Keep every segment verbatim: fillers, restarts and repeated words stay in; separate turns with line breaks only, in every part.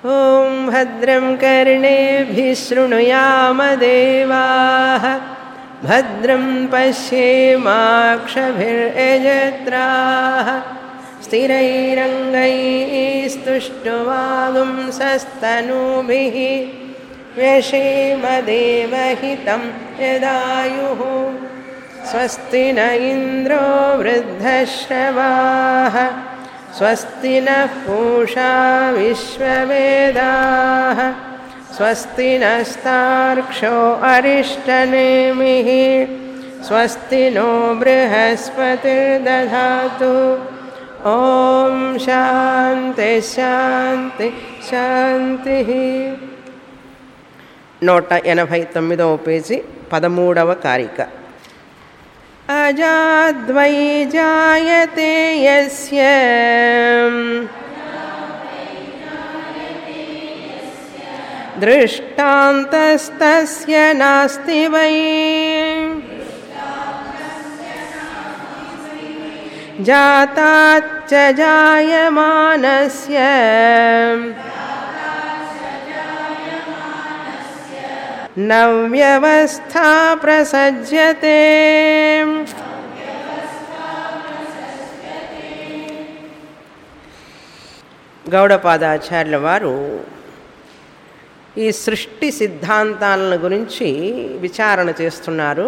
ఓం భద్రం కర్ణేభిః శృణుయామదేవాః భద్రం పశ్యేమాక్షభిర్యజత్రాః స్థిరైరంగైస్తుష్టువాగుంసస్తనూభిः వ్యశేమదేవహితం యదాయుః స్వస్తి న ఇంద్రో వృద్ధశ్రవాः స్వస్తి నః పూషా విశ్వవేదాః స్వస్తి నస్తార్క్ష్యో అరిష్టనేమిః స్వస్తి నో బృహస్పతిర్దధాతు ఓం శాంతి శాంతి శాంతి. నూట ఎనభై తొమ్మిదవ పేజీ పదమూడవ కారిక. అజాద్వై జాయతే యస్య దృష్టాంతస్తస్య నాస్తి వై జాతాచ్చ జాయమానస్య నవ్యవస్థా ప్రసజ్యతే. గౌడపాదాచార్యుల వారు ఈ సృష్టి సిద్ధాంతాలను గురించి విచారణ చేస్తున్నారు.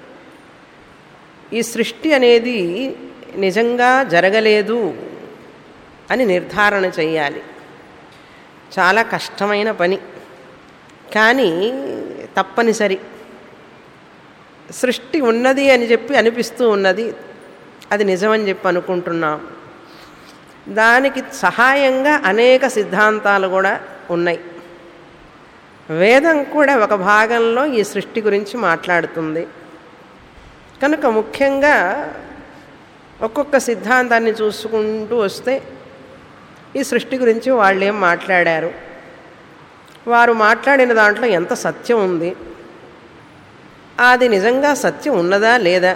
ఈ సృష్టి అనేది నిజంగా జరగలేదు అని నిర్ధారణ చేయాలి. చాలా కష్టమైన పని, కానీ తప్పనిసరి. సృష్టి ఉన్నది అని చెప్పి అనిపిస్తూ ఉన్నది, అది నిజమని చెప్పి అనుకుంటున్నాం. దానికి సహాయంగా అనేక సిద్ధాంతాలు కూడా ఉన్నాయి. వేదం కూడా ఒక భాగంలో ఈ సృష్టి గురించి మాట్లాడుతుంది. కనుక ముఖ్యంగా ఒక్కొక్క సిద్ధాంతాన్ని చూసుకుంటూ వస్తే ఈ సృష్టి గురించి వాళ్ళు ఏం మాట్లాడారు, వారు మాట్లాడిన దాంట్లో ఎంత సత్యం ఉంది, అది నిజంగా సత్యం ఉన్నదా లేదా,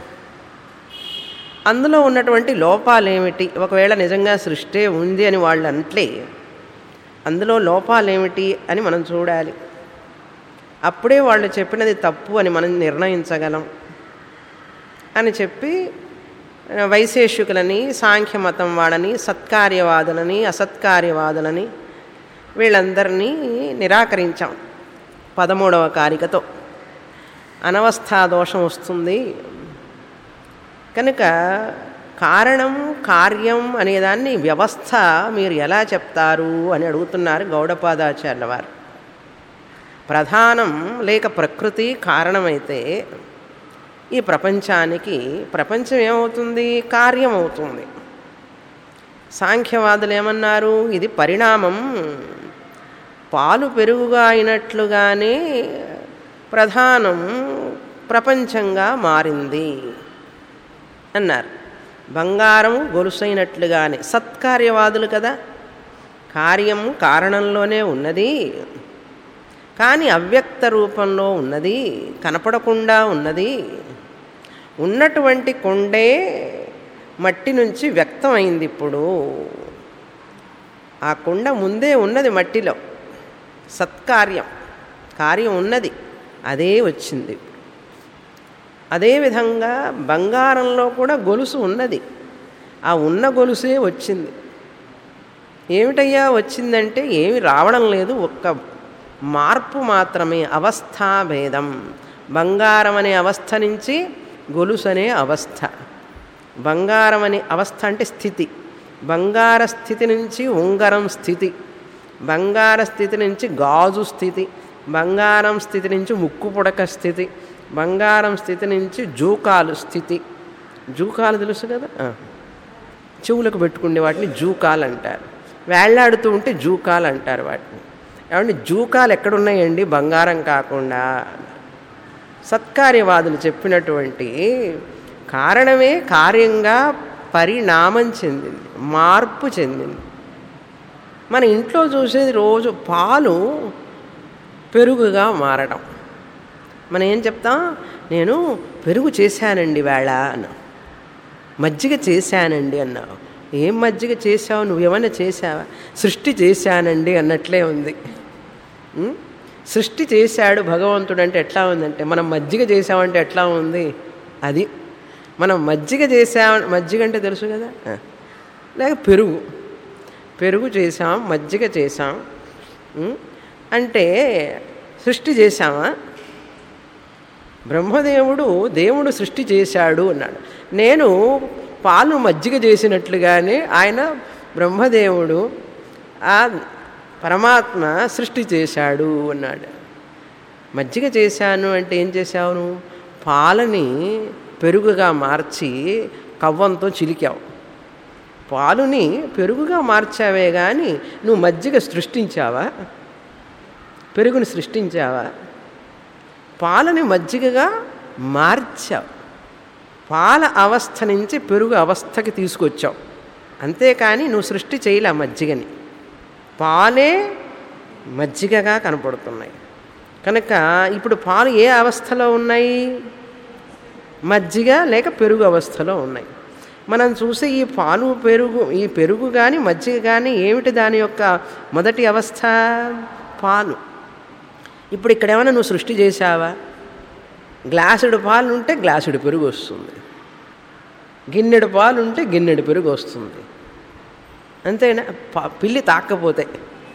అందులో ఉన్నటువంటి లోపాలేమిటి, ఒకవేళ నిజంగా సృష్టి ఉంది అని వాళ్ళు అంటే అందులో లోపాలేమిటి అని మనం చూడాలి. అప్పుడే వాళ్ళు చెప్పినది తప్పు అని మనం నిర్ణయించగలం అని చెప్పి వైశేషికులని, సాంఖ్యమతం వాళ్ళని, సత్కార్యవాదులని, అసత్కార్యవాదులని వీళ్ళందరినీ నిరాకరించాం పదమూడవ కారికతో. అనవస్థా దోషం వస్తుంది కనుక కారణం కార్యం అనేదాన్ని వ్యవస్థ మీరు ఎలా చెప్తారు అని అడుగుతున్నారు గౌడపాదాచార్యుల వారు. ప్రధానం లేక ప్రకృతి కారణమైతే ఈ ప్రపంచానికి ప్రపంచం ఏమవుతుంది, కార్యం అవుతుంది. సాంఖ్యవాదులు ఏమన్నారు, ఇది పరిణామం, పాలు పెరుగుగా అయినట్లుగానే ప్రధానం ప్రపంచంగా మారింది అన్నారు. బంగారం గొలుసైనట్లుగానే. సత్కార్యవాదులు కదా, కార్యం కారణంలోనే ఉన్నది కానీ అవ్యక్త రూపంలో ఉన్నది, కనపడకుండా ఉన్నది. ఉన్నటువంటి కొండే మట్టి నుంచి వ్యక్తమైంది. ఇప్పుడు ఆ కొండ ముందే ఉన్నది మట్టిలో, సత్కార్యం కార్యం ఉన్నది, అదే వచ్చింది. అదేవిధంగా బంగారంలో కూడా గొలుసు ఉన్నది, ఆ ఉన్న గొలుసే వచ్చింది. ఏమిటయ్యా వచ్చిందంటే ఏమి రావడం లేదు, ఒక్క మార్పు మాత్రమే, అవస్థాభేదం. బంగారం అనే అవస్థ నుంచి గొలుసు అనే అవస్థ. బంగారం అనే అవస్థ అంటే స్థితి, బంగార స్థితి నుంచి ఉంగరం స్థితి, బంగార స్థితి నుంచి గాజు స్థితి, బంగారం స్థితి నుంచి ముక్కు పుడక స్థితి, బంగారం స్థితి నుంచి జూకాలు స్థితి. జూకాలు తెలుసు కదా, చెవులకు పెట్టుకునే వాటిని జూకాలు అంటారు. వేళ్లాడుతూ ఉంటే జూకాలు అంటారు వాటిని. ఏమంటే జూకాలు ఎక్కడున్నాయండి బంగారం కాకుండా? సత్కార్యవాదులు చెప్పినటువంటి కారణమే కార్యంగా పరిణామం చెందింది, మార్పు చెందింది. మన ఇంట్లో చూసేది రోజు పాలు పెరుగుగా మారడం. మనం ఏం చెప్తాం, నేను పెరుగు చేశానండి వేళ అన్నా, మజ్జిగ చేశానండి అన్నావు. ఏం మజ్జిగ చేసావు, నువ్వేమైనా చేసావా? సృష్టి చేశానండి అన్నట్లే ఉంది. సృష్టి చేశాడు భగవంతుడు అంటే ఎట్లా ఉందంటే, మనం మజ్జిగ చేసామంటే ఎట్లా ఉంది అది. మనం మజ్జిగ చేసా, మజ్జిగ అంటే తెలుసు కదా, లేక పెరుగు పెరుగు చేసాం, మజ్జిగ చేసాం అంటే సృష్టి చేశామా? బ్రహ్మదేవుడు దేవుడు సృష్టి చేశాడు అన్నాడు. నేను పాలు మజ్జిగ చేసినట్లుగానే ఆయన బ్రహ్మదేవుడు ఆ పరమాత్మ సృష్టి చేశాడు అన్నాడు. మజ్జిగ చేశాను అంటే ఏం చేశావు? పాలని పెరుగుగా మార్చి కవ్వంతో చిలికావు. పాలుని పెరుగుగా మార్చావే కానీ నువ్వు మజ్జిగ సృష్టించావా? పెరుగుని సృష్టించావా? పాలని మజ్జిగగా మార్చావు. పాల అవస్థ నుంచి పెరుగు అవస్థకి తీసుకొచ్చావు. అంతేకాని నువ్వు సృష్టి చేయలే మజ్జిగని. పాలే మజ్జిగగా కనపడుతున్నాయి కనుక ఇప్పుడు పాలు ఏ అవస్థలో ఉన్నాయి? మజ్జిగ లేక పెరుగు అవస్థలో ఉన్నాయి. మనం చూసే ఈ పాలు పెరుగు, ఈ పెరుగు కానీ మజ్జిగ కానీ ఏమిటి దాని యొక్క మొదటి అవస్థ? పాలు. ఇప్పుడు ఇక్కడ ఏమైనా నువ్వు సృష్టి చేశావా? గ్లాసుడు పాలు ఉంటే గ్లాసుడు పెరుగు వస్తుంది, గిన్నెడు పాలు ఉంటే గిన్నెడు పెరుగు వస్తుంది. అంతేనా? పిల్లి తాకపోతే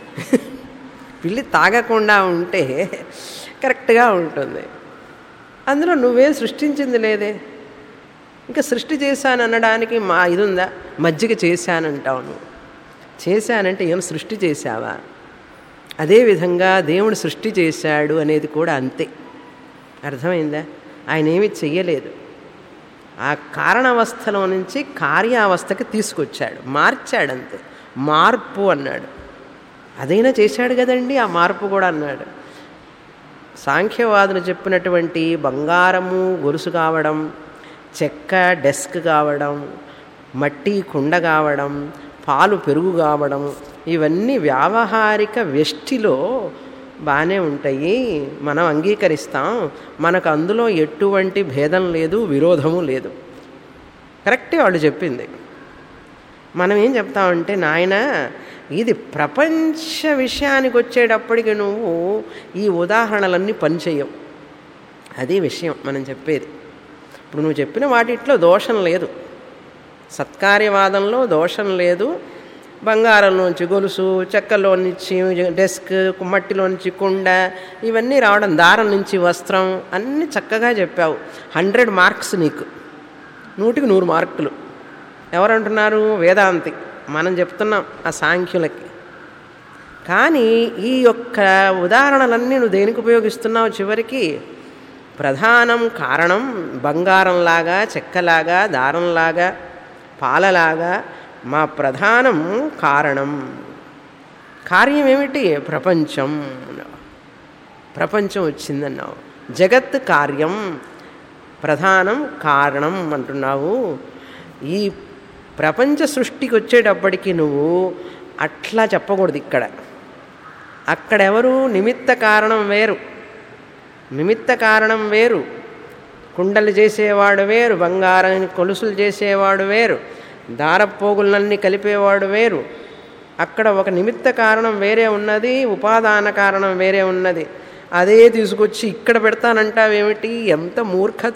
పిల్లి తాగకుండా ఉంటే కరెక్ట్గా ఉంటుంది. అందులో నువ్వేం సృష్టించింది లేదే. ఇంకా సృష్టి చేశాను అనడానికి మా ఇది ఉందా? మజ్జిగ చేశానంటావు. నువ్వు చేశానంటే ఏం సృష్టి చేశావా? అదేవిధంగా దేవుడు సృష్టి చేశాడు అనేది కూడా అంతే. అర్థమైందా? ఆయన ఏమీ చెయ్యలేదు. ఆ కారణావస్థలో నుంచి కార్యావస్థకి తీసుకొచ్చాడు, మార్చాడంతే. మార్పు అన్నాడు. అదైనా చేశాడు కదండి, ఆ మార్పు కూడా అన్నాడు. సాంఖ్యవాదులు చెప్పినటువంటి బంగారము గొలుసు కావడం, చెక్క డెస్క్ కావడం, మట్టి కుండ కావడం, పాలు పెరుగు కావడం, ఇవన్నీ వ్యావహారిక వ్యష్టిలో బాగానే ఉంటాయి, మనం అంగీకరిస్తాం. మనకు అందులో ఎటువంటి భేదం లేదు, విరోధము లేదు. కరెక్టే వాళ్ళు చెప్పింది. మనం ఏం చెప్తామంటే, నాయన ఇది ప్రపంచ విషయానికి వచ్చేటప్పటికి నువ్వు ఈ ఉదాహరణలన్నీ పనిచేయవు. అది విషయం మనం చెప్పేది. ఇప్పుడు నువ్వు చెప్పిన వాటిట్లో దోషం లేదు, సత్కార్యవాదంలో దోషం లేదు. బంగారంలోంచి గొలుసు, చెక్కలో నుంచి డెస్క్, మట్టిలోంచి కుండ, ఇవన్నీ రావడం, దారం నుంచి వస్త్రం, అన్నీ చక్కగా చెప్పావు. హండ్రెడ్ మార్క్స్ నీకు, నూటికి నూరు మార్కులు. ఎవరంటున్నారు? వేదాంతి. మనం చెప్తున్నాం ఆ సాంఖ్యులకి. కానీ ఈ యొక్క ఉదాహరణలన్నీ నువ్వు దేనికి ఉపయోగిస్తున్నావు? చివరికి ప్రధానం కారణం బంగారంలాగా, చెక్కలాగా, దారంలాగా, పాలలాగా మా ప్రధానం కారణం. కార్యం ఏమిటి? ప్రపంచం. ప్రపంచం వచ్చిందన్నావు. జగత్ కార్యం, ప్రధానం కారణం అంటున్నావు. ఈ ప్రపంచ సృష్టికి వచ్చేటప్పటికి నువ్వు అట్లా చెప్పకూడదు. ఇక్కడ అక్కడెవరు? నిమిత్త కారణం వేరు, నిమిత్త కారణం వేరు. కుండలు చేసేవాడు వేరు, బంగారం కొలుసులు చేసేవాడు వేరు, దారపోగులన్నీ కలిపేవాడు వేరు. అక్కడ ఒక నిమిత్త కారణం వేరే ఉన్నది, ఉపాదాన కారణం వేరే ఉన్నది. అదే తీసుకొచ్చి ఇక్కడ పెడతానంటావేమిటి? ఎంత మూర్ఖత!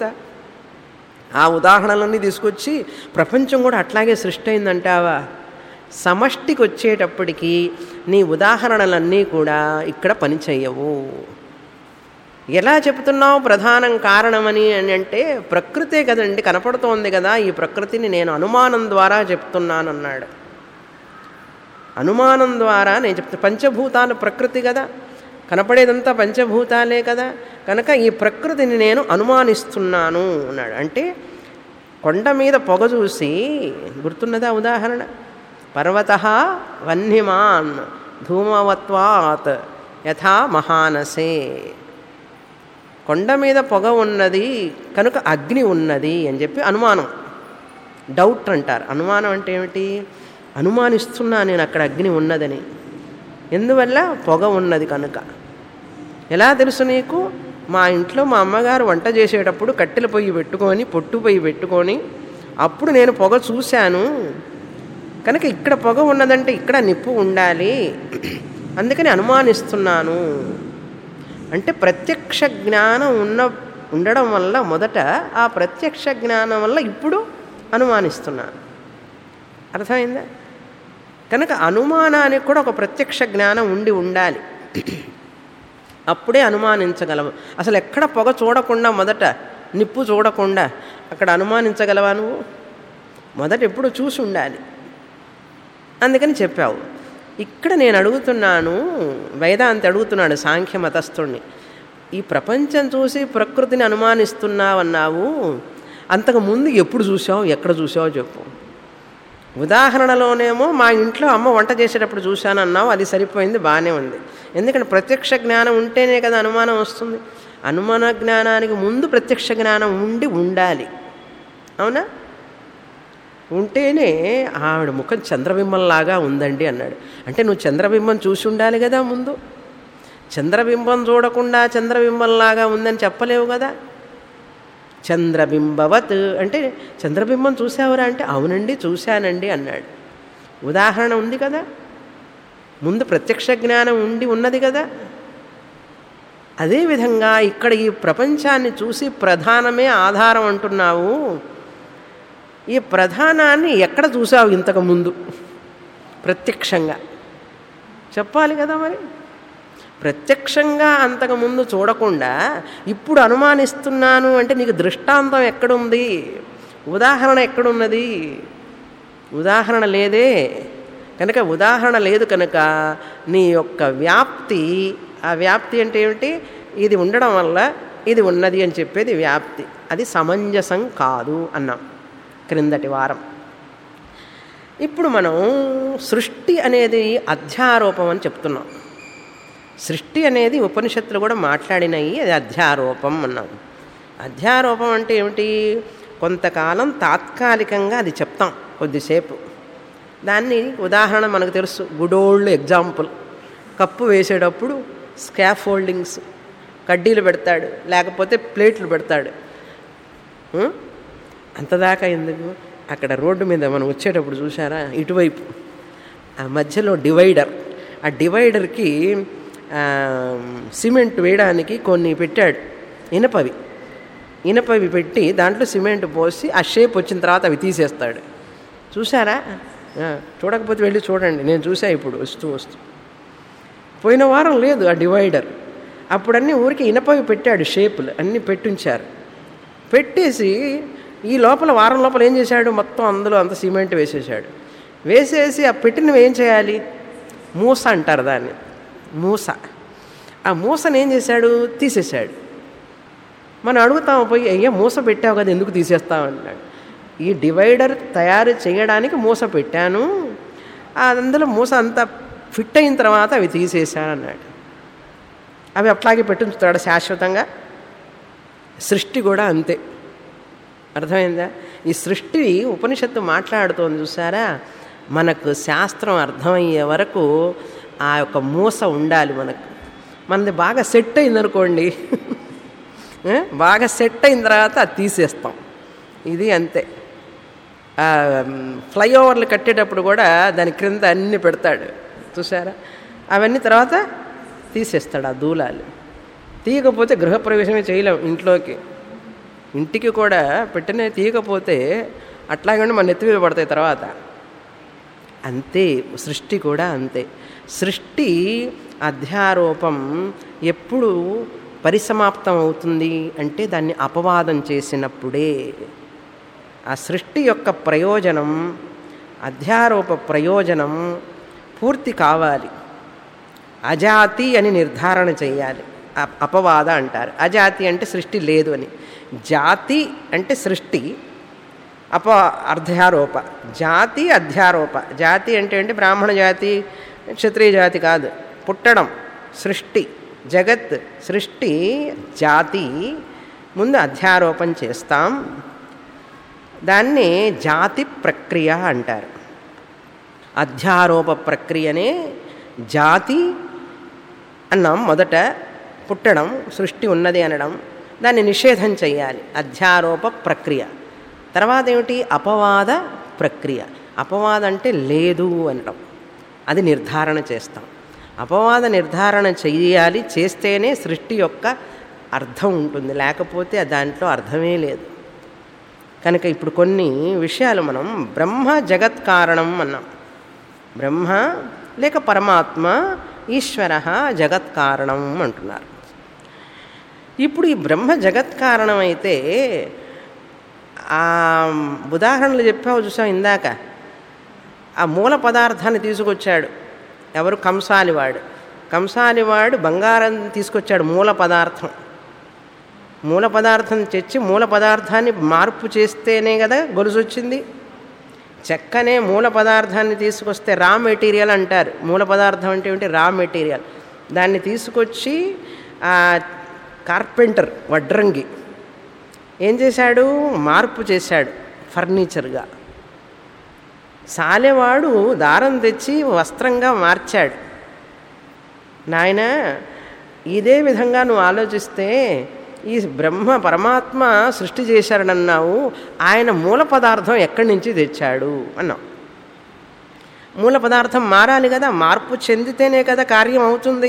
ఆ ఉదాహరణలన్నీ తీసుకొచ్చి ప్రపంచం కూడా అట్లాగే సృష్టి అయిందంటావా? సమష్టికి వచ్చేటప్పటికి నీ ఉదాహరణలన్నీ కూడా ఇక్కడ పనిచేయవు. ఎలా చెప్తున్నావు ప్రధానం కారణమని అని అంటే, ప్రకృతే కదండి కనపడుతోంది కదా, ఈ ప్రకృతిని నేను అనుమానం ద్వారా చెప్తున్నాను అన్నాడు. అనుమానం ద్వారా నేను చెప్తా. పంచభూతాలు ప్రకృతి కదా, కనపడేదంతా పంచభూతాలే కదా, కనుక ఈ ప్రకృతిని నేను అనుమానిస్తున్నాను అన్నాడు. అంటే కొండ మీద పొగ చూసి, గుర్తున్నదా ఉదాహరణ? పర్వతః వహ్నిమాన్ ధూమవత్వాత్ యథా మహానసే. కొండ మీద పొగ ఉన్నది కనుక అగ్ని ఉన్నది అని చెప్పి అనుమానం, డౌట్ అంటారు. అనుమానం అంటే ఏమిటి? అనుమానిస్తున్నా నేను అక్కడ అగ్ని ఉన్నదని. ఎందువల్ల? పొగ ఉన్నది కనుక. ఎలా తెలుసు నీకు? మా ఇంట్లో మా అమ్మగారు వంట చేసేటప్పుడు కట్టెల పొయ్యి పెట్టుకొని, పొట్టు పొయ్యి పెట్టుకొని, అప్పుడు నేను పొగ చూశాను. కనుక ఇక్కడ పొగ ఉన్నదంటే ఇక్కడ నిప్పు ఉండాలి, అందుకని అనుమానిస్తున్నాను అంటే ప్రత్యక్ష జ్ఞానం ఉన్న ఉండడం వల్ల మొదట ఆ ప్రత్యక్ష జ్ఞానం వల్ల ఇప్పుడు అనుమానిస్తున్నాను. అర్థమైందా? కనుక అనుమానానికి కూడా ఒక ప్రత్యక్ష జ్ఞానం ఉండి ఉండాలి, అప్పుడే అనుమానించగలవు. అసలు ఎక్కడ పొగ చూడకుండా మొదట నిప్పు చూడకుండా అక్కడ అనుమానించగలవా నువ్వు? మొదట ఎప్పుడు చూసి ఉండాలి. అందుకని చెప్పావు. ఇక్కడ నేను అడుగుతున్నాను, వేదాంతి అడుగుతున్నాడు సాంఖ్య మతస్థుణ్ణి, ఈ ప్రపంచం చూసి ప్రకృతిని అనుమానిస్తున్నావన్నావు, అంతకు ముందు ఎప్పుడు చూసావు, ఎక్కడ చూసావో చెప్పు. ఉదాహరణలోనేమో మా ఇంట్లో అమ్మ వంట చేసేటప్పుడు చూశానన్నావు, అది సరిపోయింది, బాగానే ఉంది. ఎందుకంటే ప్రత్యక్ష జ్ఞానం ఉంటేనే కదా అనుమానం వస్తుంది. అనుమాన జ్ఞానానికి ముందు ప్రత్యక్ష జ్ఞానం ఉండి ఉండాలి, అవునా? ఉంటేనే ఆవిడ ముఖం చంద్రబింబంలాగా ఉందండి అన్నాడు. అంటే నువ్వు చంద్రబింబం చూసి ఉండాలి కదా ముందు. చంద్రబింబం చూడకుండా చంద్రబింబంలాగా ఉందని చెప్పలేవు కదా. చంద్రబింబవత్ అంటే చంద్రబింబం చూసావురా అంటే అవునండి చూశానండి అన్నాడు. ఉదాహరణ ఉంది కదా, ముందు ప్రత్యక్ష జ్ఞానం ఉండి ఉన్నది కదా. అదేవిధంగా ఇక్కడ ఈ ప్రపంచాన్ని చూసి ప్రధానమే ఆధారం అంటున్నావు, ఈ ప్రధానాన్ని ఎక్కడ చూసావు ఇంతకు ముందు? ప్రత్యక్షంగా చెప్పాలి కదా. మరి ప్రత్యక్షంగా అంతకుముందు చూడకుండా ఇప్పుడు అనుమానిస్తున్నాను అంటే నీకు దృష్టాంతం ఎక్కడుంది, ఉదాహరణ ఎక్కడున్నది? ఉదాహరణ లేదే. కనుక ఉదాహరణ లేదు కనుక నీ యొక్క వ్యాప్తి, ఆ వ్యాప్తి అంటే ఏమిటి? ఇది ఉండడం వల్ల ఇది ఉన్నది అని చెప్పేది వ్యాప్తి. అది సమంజసం కాదు అన్నాం క్రిందటి వారం. ఇప్పుడు మనం సృష్టి అనేది అధ్యారోపం అని చెప్తున్నాం. సృష్టి అనేది ఉపనిషత్తులు కూడా మాట్లాడినాయి, అది అధ్యారోపం అన్నాం. అధ్యారోపం అంటే ఏమిటి? కొంతకాలం తాత్కాలికంగా అది చెప్తాం కొద్దిసేపు. దాన్ని ఉదాహరణ మనకు తెలుసు, గుడ్ ఓల్డ్ ఎగ్జాంపుల్. కప్పు వేసేటప్పుడు స్కాఫ్ హోల్డింగ్స్, కడ్డీలు పెడతాడు, లేకపోతే ప్లేట్లు పెడతాడు. అంతదాకా ఎందుకు? అక్కడ రోడ్డు మీద మనం వచ్చేటప్పుడు చూసారా, ఇటువైపు ఆ మధ్యలో డివైడర్, ఆ డివైడర్కి సిమెంట్ వేయడానికి కొన్ని పెట్టాడు, ఇనపవి ఇనపవి పెట్టి దాంట్లో సిమెంట్ పోసి ఆ షేప్ వచ్చిన తర్వాత అవి తీసేస్తాడు. చూసారా? చూడకపోతే వెళ్ళి చూడండి, నేను చూసా ఇప్పుడు వస్తూ వస్తూ. పోయిన వారం లేదు ఆ డివైడర్, అప్పుడన్నీ ఊరికి ఇనపవి పెట్టాడు, షేపులు అన్నీ పెట్టించారు. పెట్టేసి ఈ లోపల వారం లోపల ఏం చేశాడు, మొత్తం అందులో అంత సిమెంట్ వేసేసాడు. వేసేసి ఆ పెట్టినవి ఏం చేయాలి? మూస అంటారు దాన్ని, మూస. ఆ మూసను ఏం చేశాడు? తీసేశాడు. మనం అడుగుతాము పోయి, అయ్యా మూస పెట్టావు కదా ఎందుకు తీసేస్తావు అన్నాడు. ఈ డివైడర్ తయారు చేయడానికి మూస పెట్టాను, అందులో మూస అంతా ఫిట్ అయిన తర్వాత అవి తీసేశాను అన్నాడు. అవి అట్లాగే పెట్టుంచుతాడు శాశ్వతంగా. సృష్టి కూడా అంతే, అర్థమైందా? ఈ సృష్టి ఉపనిషత్తు మాట్లాడుతోంది చూసారా, మనకు శాస్త్రం అర్థమయ్యే వరకు ఆ యొక్క మూస ఉండాలి మనకు. మనది బాగా సెట్ అయిందనుకోండి, బాగా సెట్ అయిన తర్వాత అది తీసేస్తాం. ఇది అంతే. ఫ్లైఓవర్లు కట్టేటప్పుడు కూడా దాని క్రింద అన్నీ పెడతాడు చూసారా, అవన్నీ తర్వాత తీసేస్తాడు ఆ దూలాలు. తీయకపోతే గృహప్రవేశమే చేయలేం ఇంట్లోకి. ఇంటికి కూడా పెట్టిన తీయకపోతే అట్లాగే మన నెత్తి మీద పడతాయి తర్వాత. అంతే సృష్టి కూడా అంతే. సృష్టి అధ్యారోపం ఎప్పుడు పరిసమాప్తం అవుతుంది అంటే దాన్ని అపవాదం చేసినప్పుడే. ఆ సృష్టి యొక్క ప్రయోజనం, అధ్యారోప ప్రయోజనం పూర్తి కావాలి. అజాతి అని నిర్ధారణ చేయాలి. అపవాద అంటారు. అజాతి అంటే సృష్టి లేదు అని, జాతి అంటే సృష్టి, అప అర్ధ్యారోప. జాతి అధ్యారోప. జాతి అంటే అంటే బ్రాహ్మణ జాతి క్షత్రియ జాతి కాదు, పుట్టడం, సృష్టి, జగత్, సృష్టి, జాతి ముందు అధ్యారోపం చేస్తాం. దాన్ని జాతి ప్రక్రియ అంటారు. అధ్యారోప ప్రక్రియనే జాతి అన్నాం. మొదట పుట్టడం, సృష్టి ఉన్నది అనడం, దాన్ని నిషేధం చేయాలి, అధ్యారోప ప్రక్రియ. తర్వాత ఏమిటి? అపవాద ప్రక్రియ. అపవాదం అంటే లేదు అనడం, అది నిర్ధారణ చేస్తాం. అపవాద నిర్ధారణ చెయ్యాలి, చేస్తేనే సృష్టి యొక్క అర్థం ఉంటుంది, లేకపోతే దాంట్లో అర్థమే లేదు. కనుక ఇప్పుడు కొన్ని విషయాలు మనం బ్రహ్మ జగత్ కారణం అన్నాం. బ్రహ్మ లేక పరమాత్మ, ఈశ్వర జగత్ కారణం అంటున్నారు. ఇప్పుడు ఈ బ్రహ్మ జగత్ కారణం అయితే ఆ ఉదాహరణలు చెప్పావు చూసావు ఇందాక, ఆ మూల పదార్థాన్ని తీసుకొచ్చాడు ఎవరు? కంసాలివాడు. కంసాలివాడు బంగారం తీసుకొచ్చాడు, మూల పదార్థం. మూల పదార్థం తెచ్చి మూల పదార్థాన్ని మార్పు చేస్తేనే కదా గొలుసు వచ్చింది. చెక్కనే మూల పదార్థాన్ని తీసుకొస్తే రా మెటీరియల్ అంటారు. మూల పదార్థం అంటే ఏమిటి? Raw material. దాన్ని తీసుకొచ్చి ఆ కార్పెంటర్ వడ్రంగి ఏం చేశాడు? మార్పు చేశాడు ఫర్నిచర్గా. సాలెవాడు దారం తెచ్చి వస్త్రంగా మార్చాడు. నాయన ఇదే విధంగా నువ్వు ఆలోచిస్తే ఈ బ్రహ్మ పరమాత్మ సృష్టి చేశాడన్నావు, ఆయన మూల పదార్థం ఎక్కడి నుంచి తెచ్చాడు అన్నావు. మూల పదార్థం మారాలి కదా, మార్పు చెందితేనే కదా కార్యం అవుతుంది.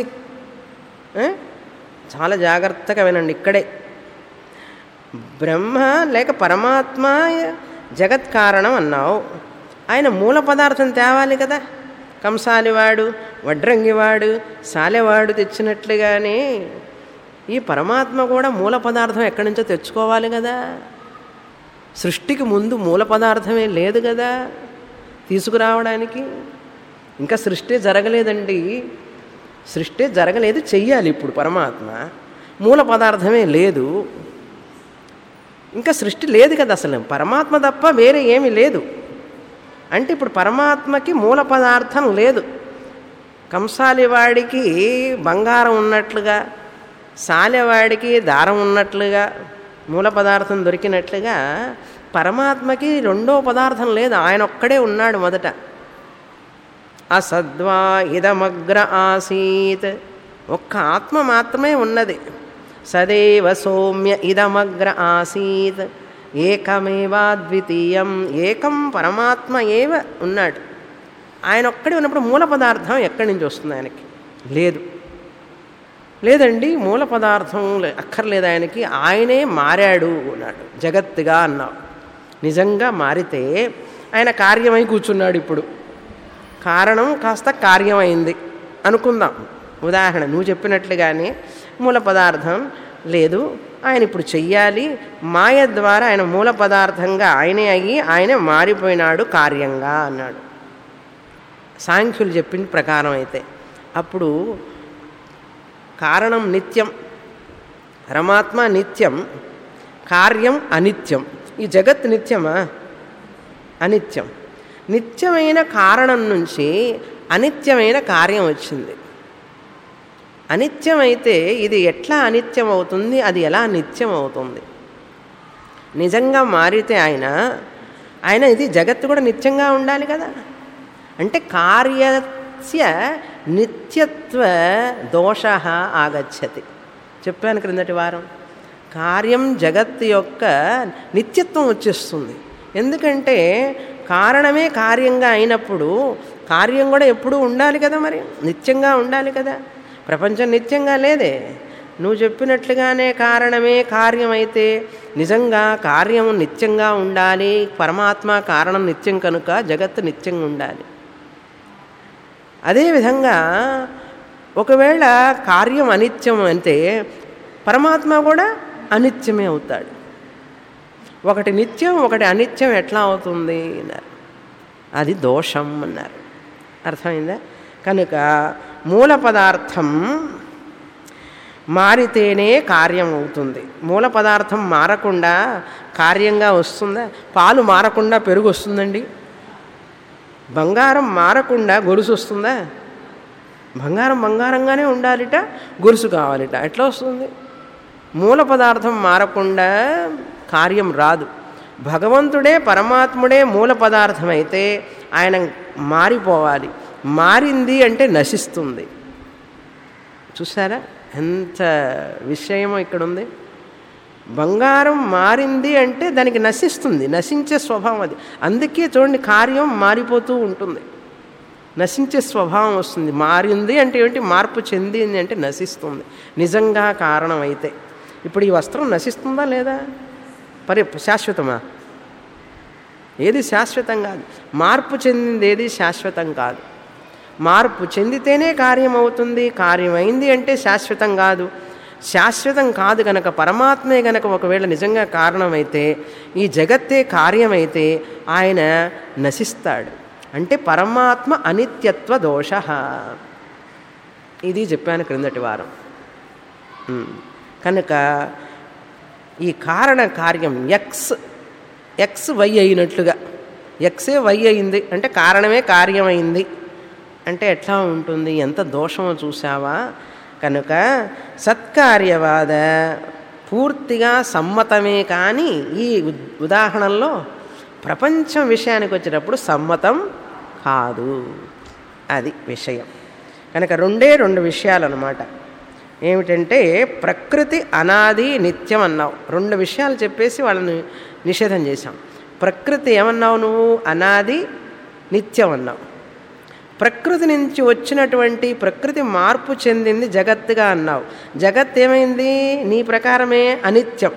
చాలా జాగ్రత్తగా వినండి. ఇక్కడే బ్రహ్మ లేక పరమాత్మ జగత్ కారణం అన్నావు, ఆయన మూల పదార్థం తేవాలి కదా. కంసాలివాడు, వడ్రంగివాడు, సాలెవాడు తెచ్చినట్లుగానే ఈ పరమాత్మ కూడా మూల పదార్థం ఎక్కడి నుంచో తెచ్చుకోవాలి కదా. సృష్టికి ముందు మూల పదార్థమే లేదు కదా తీసుకురావడానికి. ఇంకా సృష్టి జరగలేదండి, సృష్టి జరగలేదు, చెయ్యాలి ఇప్పుడు పరమాత్మ. మూల పదార్థమే లేదు, ఇంకా సృష్టి లేదు కదా అసలు. పరమాత్మ తప్ప వేరే ఏమీ లేదు అంటే ఇప్పుడు పరమాత్మకి మూల పదార్థం లేదు. కంసాలివాడికి బంగారం ఉన్నట్లుగా, సాలెవాడికి దారం ఉన్నట్లుగా, మూల పదార్థం దొరికినట్లుగా పరమాత్మకి రెండో పదార్థం లేదు, ఆయన ఒక్కడే ఉన్నాడు మొదట. అసద్వా ఇదమగ్ర ఆసీత్, ఒక్క ఆత్మ మాత్రమే ఉన్నది. సదేవ సౌమ్య ఇదమగ్ర ఆసీత్ ఏకమేవాద్వితీయం, ఏకం పరమాత్మ ఏవ ఉన్నాడు. ఆయన ఒక్కడే ఉన్నప్పుడు మూల పదార్థం ఎక్కడి నుంచి వస్తుంది? ఆయనకి లేదు. లేదండి మూల పదార్థం అక్కర్లేదు ఆయనకి, ఆయనే మారాడు అన్నాడు, జగత్తుగా అన్నావు. నిజంగా మారితే ఆయన కార్యమై కూర్చున్నాడు. ఇప్పుడు కారణం కాస్త కార్యమైంది అనుకుందాం. ఉదాహరణ నువ్వు చెప్పినట్లుగానే మూల పదార్థం లేదు, ఆయన ఇప్పుడు చెయ్యాలి. మాయ ద్వారా ఆయన మూల పదార్థంగా ఆయనే అయ్యి ఆయనే మారిపోయినాడు కార్యంగా అన్నాడు. సాంఖ్యులు చెప్పిన ప్రకారం అయితే అప్పుడు కారణం నిత్యం, పరమాత్మ నిత్యం, కార్యం అనిత్యం. ఈ జగత్ నిత్యమా? అనిత్యం. నిత్యమైన కారణం నుంచి అనిత్యమైన కార్యం వచ్చింది. అనిత్యమైతే ఇది ఎట్లా అనిత్యం అవుతుంది, అది ఎలా నిత్యం అవుతుంది? నిజంగా మారితే ఆయన ఆయన ఇది జగత్తు కూడా నిత్యంగా ఉండాలి కదా. అంటే కార్యస్య నిత్యత్వ దోష ఆగచ్చతి. చెప్పాను క్రిందటి వారం, కార్యం జగత్తు యొక్క నిత్యత్వం వచ్చేస్తుంది. ఎందుకంటే కారణమే కార్యంగా అయినప్పుడు కార్యం కూడా ఎప్పుడూ ఉండాలి కదా, మరి నిత్యంగా ఉండాలి కదా. ప్రపంచం నిత్యంగా లేదే. నువ్వు చెప్పినట్లుగానే కారణమే కార్యమైతే నిజంగా కార్యము నిత్యంగా ఉండాలి. పరమాత్మ కారణం నిత్యం కనుక జగత్తు నిత్యంగా ఉండాలి. అదేవిధంగా ఒకవేళ కార్యం అనిత్యం అంటే పరమాత్మ కూడా అనిత్యమే అవుతాడు. ఒకటి నిత్యం ఒకటి అనిత్యం ఎట్లా అవుతుంది అన్నారు. అది దోషం అన్నారు. అర్థమైందా? కనుక మూల పదార్థం మారితేనే కార్యం అవుతుంది. మూల పదార్థం మారకుండా కార్యంగా వస్తుందా? పాలు మారకుండా పెరుగు వస్తుందండి. బంగారం మారకుండా గొలుసు వస్తుందా? బంగారం బంగారంగానే ఉండాలిట, గొలుసు కావాలిట, ఎట్లా వస్తుంది? మూల పదార్థం మారకుండా కార్యం రాదు. భగవంతుడే పరమాత్ముడే మూల పదార్థం అయితే ఆయన మారిపోవాలి. మారింది అంటే నశిస్తుంది. చూసారా ఎంత విషయమో ఇక్కడ ఉంది. బంగారం మారింది అంటే దానికి నశిస్తుంది, నశించే స్వభావం అది. అందుకే చూడండి కార్యం మారిపోతూ ఉంటుంది, నశించే స్వభావం వస్తుంది. మారింది అంటే ఏమిటి? మార్పు చెందింది అంటే నశిస్తుంది నిజంగా కారణం అయితే. ఇప్పుడు ఈ వస్త్రం నశిస్తుందా లేదా? పరి శాశ్వతమా? ఏది శాశ్వతం కాదు. మార్పు చెందింది ఏది శాశ్వతం కాదు. మార్పు చెందితేనే కార్యం అవుతుంది, కార్యం అయింది అంటే శాశ్వతం కాదు. శాశ్వతం కాదు గనక పరమాత్మే గనక ఒకవేళ నిజంగా కారణమైతే, ఈ జగత్తే కార్యమైతే ఆయన నశిస్తాడు. అంటే పరమాత్మ అనిత్యత్వ దోష. ఇది చెప్పాను క్రిందటి వారం. కనుక ఈ కారణ కార్యం ఎక్స్ ఎక్స్ వై అయినట్లుగా, ఎక్సే వై అయింది అంటే కారణమే కార్యమైంది అంటే ఎట్లా ఉంటుంది? ఎంత దోషమో చూసావా? కనుక సత్కార్యవాద పూర్తిగా సమ్మతమే, కానీ ఈ ఉదాహరణలో ప్రపంచం విషయానికి వచ్చేటప్పుడు సమ్మతం కాదు. అది విషయం. కనుక రెండే రెండు విషయాలు అన్నమాట. ఏమిటంటే ప్రకృతి అనాది నిత్యం అన్నావు. రెండు విషయాలు చెప్పేసి వాళ్ళని నిషేధం చేశాం. ప్రకృతి ఏమన్నావు నువ్వు? అనాది నిత్యం అన్నావు. ప్రకృతి నుంచి వచ్చినటువంటి ప్రకృతి మార్పు చెందింది జగత్తుగా అన్నావు. జగత్ ఏమైంది? నీ ప్రకారమే అనిత్యం.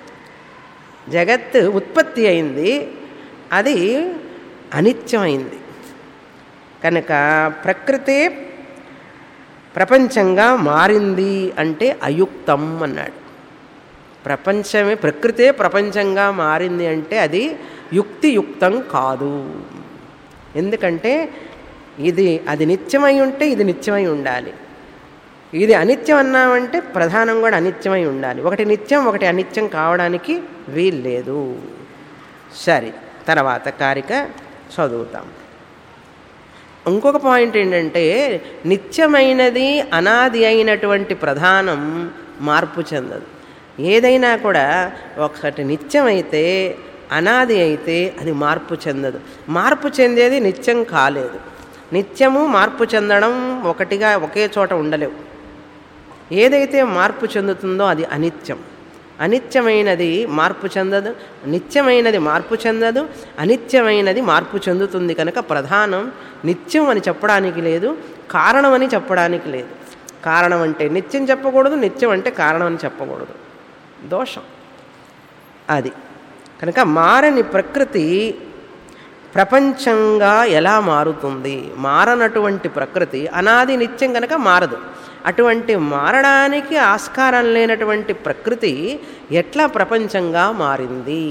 జగత్ ఉత్పత్తి అయింది, అది అనిత్యమైంది. కనుక ప్రకృతే ప్రపంచంగా మారింది అంటే అయుక్తం అన్నాడు. ప్రపంచమే ప్రకృతే ప్రపంచంగా మారింది అంటే అది యుక్తియుక్తం కాదు. ఎందుకంటే ఇది అది నిత్యమై ఉంటే ఇది నిత్యమై ఉండాలి, ఇది అనిత్యం అన్నామంటే ప్రధానం కూడా అనిత్యమై ఉండాలి. ఒకటి నిత్యం ఒకటి అనిత్యం కావడానికి వీల్లేదు. సరే, తర్వాత కారిక చదువుతాం. ఇంకొక పాయింట్ ఏంటంటే నిత్యమైనది అనాది అయినటువంటి ప్రధానం మార్పు చెందదు. ఏదైనా కూడా ఒకటి నిత్యమైతే అనాది అయితే అది మార్పు చెందదు. మార్పు చెందేది నిత్యం కాలేదు. నిత్యము మార్పు చెందడం ఒకటిగా ఒకే చోట ఉండలేవు. ఏదైతే మార్పు చెందుతుందో అది అనిత్యం. అనిత్యమైనది మార్పు చెందదు, నిత్యమైనది మార్పు చెందదు, అనిత్యమైనది మార్పు చెందుతుంది. కనుక ప్రధానం నిత్యం అని చెప్పడానికి లేదు, కారణం అని చెప్పడానికి లేదు. కారణం అంటే నిత్యం చెప్పకూడదు, నిత్యం అంటే కారణం అని చెప్పకూడదు, దోషం అది. కనుక మారని ప్రకృతి ప్రపంచంగా ఎలా మారుతుంది? మారనటువంటి ప్రకృతి అనాది నిత్యం కనుక మారదు. అటువంటి మారడానికి ఆస్కారం లేనటువంటి ప్రకృతి ఎట్లా ప్రపంచంగా మారింది?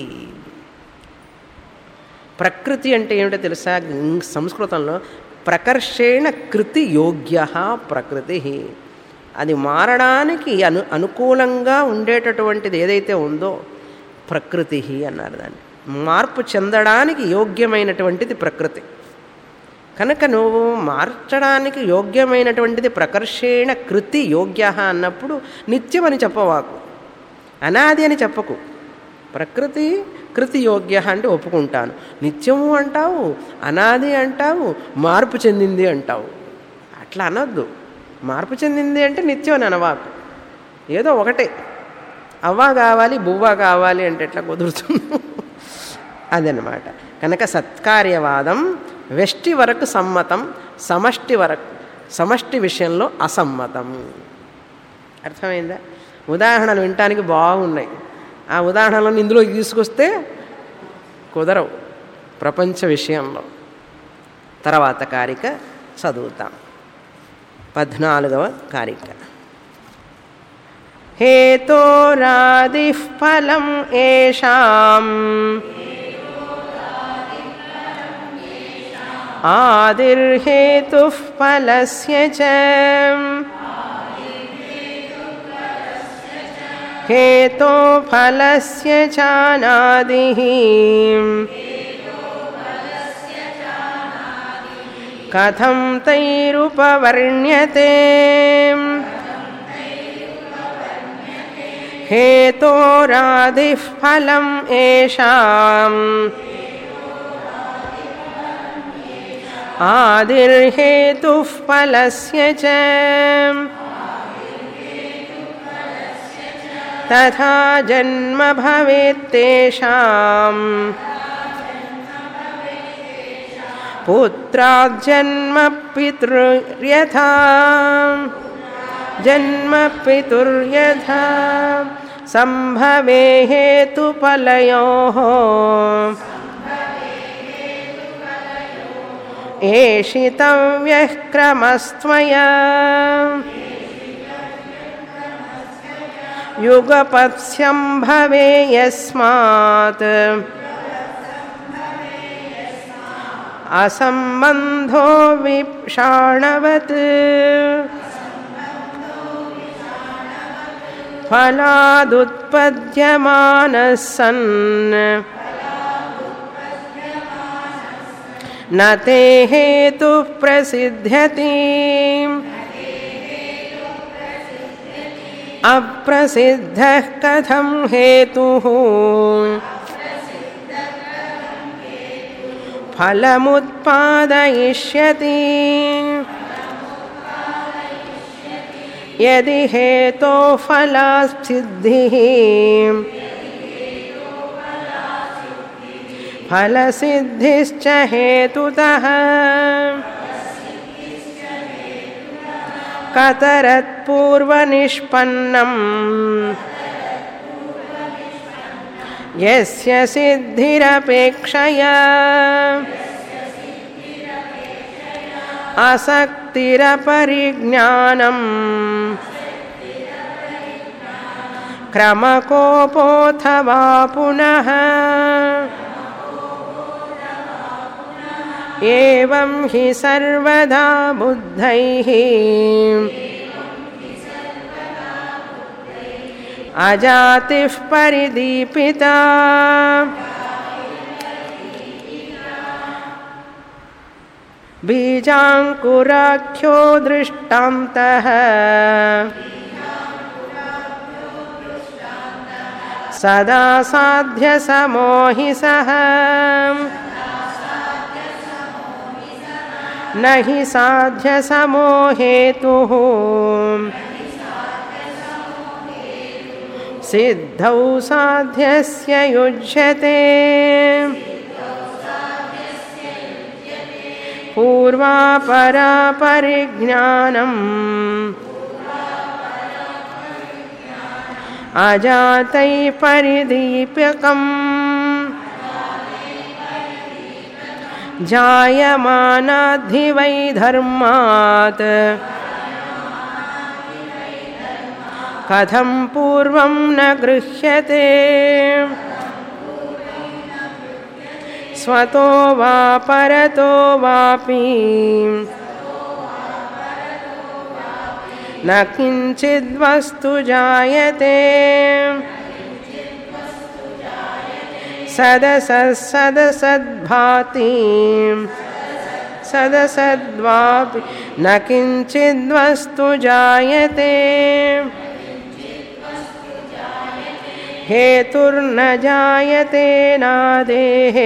ప్రకృతి అంటే ఏమిటో తెలుసా? సంస్కృతంలో ప్రకర్షేణ కృతి యోగ్య ప్రకృతి. అది మారడానికి అను అనుకూలంగా ఉండేటటువంటిది ఏదైతే ఉందో ప్రకృతి అన్నారు. దాన్ని మార్పు చెందడానికి యోగ్యమైనటువంటిది ప్రకృతి. కనుక నువ్వు మార్చడానికి యోగ్యమైనటువంటిది ప్రకర్షేణ కృతి యోగ్య అన్నప్పుడు నిత్యం అని చెప్పవాకు, అనాది అని చెప్పకు. ప్రకృతి కృతి యోగ్య అంటే ఒప్పుకుంటాను, నిత్యము అంటావు, అనాది అంటావు, మార్పు చెందింది అంటావు. అట్లా అనొద్దు. మార్పు చెందింది అంటే నిత్యం అని అనవాకు. ఏదో ఒకటే అవ్వ కావాలి బువ్వ కావాలి అంటే ఎట్లా కుదురుతుంది? అదనమాట. కనుక సత్కార్యవాదం వెష్టి వరకు సమ్మతం, సమష్టి వరకు సమష్టి విషయంలో అసమ్మతం. అర్థమైందా? ఉదాహరణలు వినటానికి బాగున్నాయి. ఆ ఉదాహరణలను ఇందులో తీసుకొస్తే కుదరవు ప్రపంచ విషయంలో. తర్వాత కారిక చదువుతాం. పద్నాలుగవ కారిక. హేతోరాదిః ఫలం ఏషాం ఆదిర్హేతుః ఫలస్య చ హేతో ఫలస్య చానాదిః కథం తైరుపవర్ణ్యతే హేతోరాదిః ఫలం ఏషాం ఆదిర్హేతుః ఫలస్య చ తథా జన్మ భవేత్తేషాం పుత్రాజ్జన్మ పితృర్యథా జన్మ పితుర్యథా సంభవే హేతుఫలయోః ఏషితవ్యః క్రమస్త్వయా యుగపత్స్యం భవే యస్మాత్ అసంబంధో విషాణవత్ ఫలాదుత్పద్యమానః సన్ న తే హేతుః ప్రసిద్ధ్యతి అప్రసిద్ధః కథం హేతుః ఫలముత్పాదయిష్యతి యది హేతోః ఫలసిద్ధిః ఫలసిద్ధిశ్చ హేతుతః కతరత్పూర్వనిష్పన్నం యస్య సిద్ధిరపేక్షయా ఆసక్తిరపరిజ్ఞానం క్రమకోపోऽథవా పునః ఏవం హి సర్వదా బుద్ధైః అజాతిః పరిదీపితా బీజాంకురాఖ్యో దృష్టాంతః సదా సాధ్య సమోహి సః నహి సాధ్య సమో హేతుః సిద్ధౌ సాధ్యస్య యుజ్యతే పూర్వాపరా పరిజ్ఞానం అజాతై పరిదీప్యకం జాయమానాద్ధి వై ధర్మాత్ కథం పూర్వం న గృహ్యతే స్వతో వా పరతో వాపి న కించిద్వస్తు జాయతే సదసత్సదసద్భాతి సదసద్వాపి న కించిద్వస్తు జాయతే హేతుర్న జాయతే నాదేః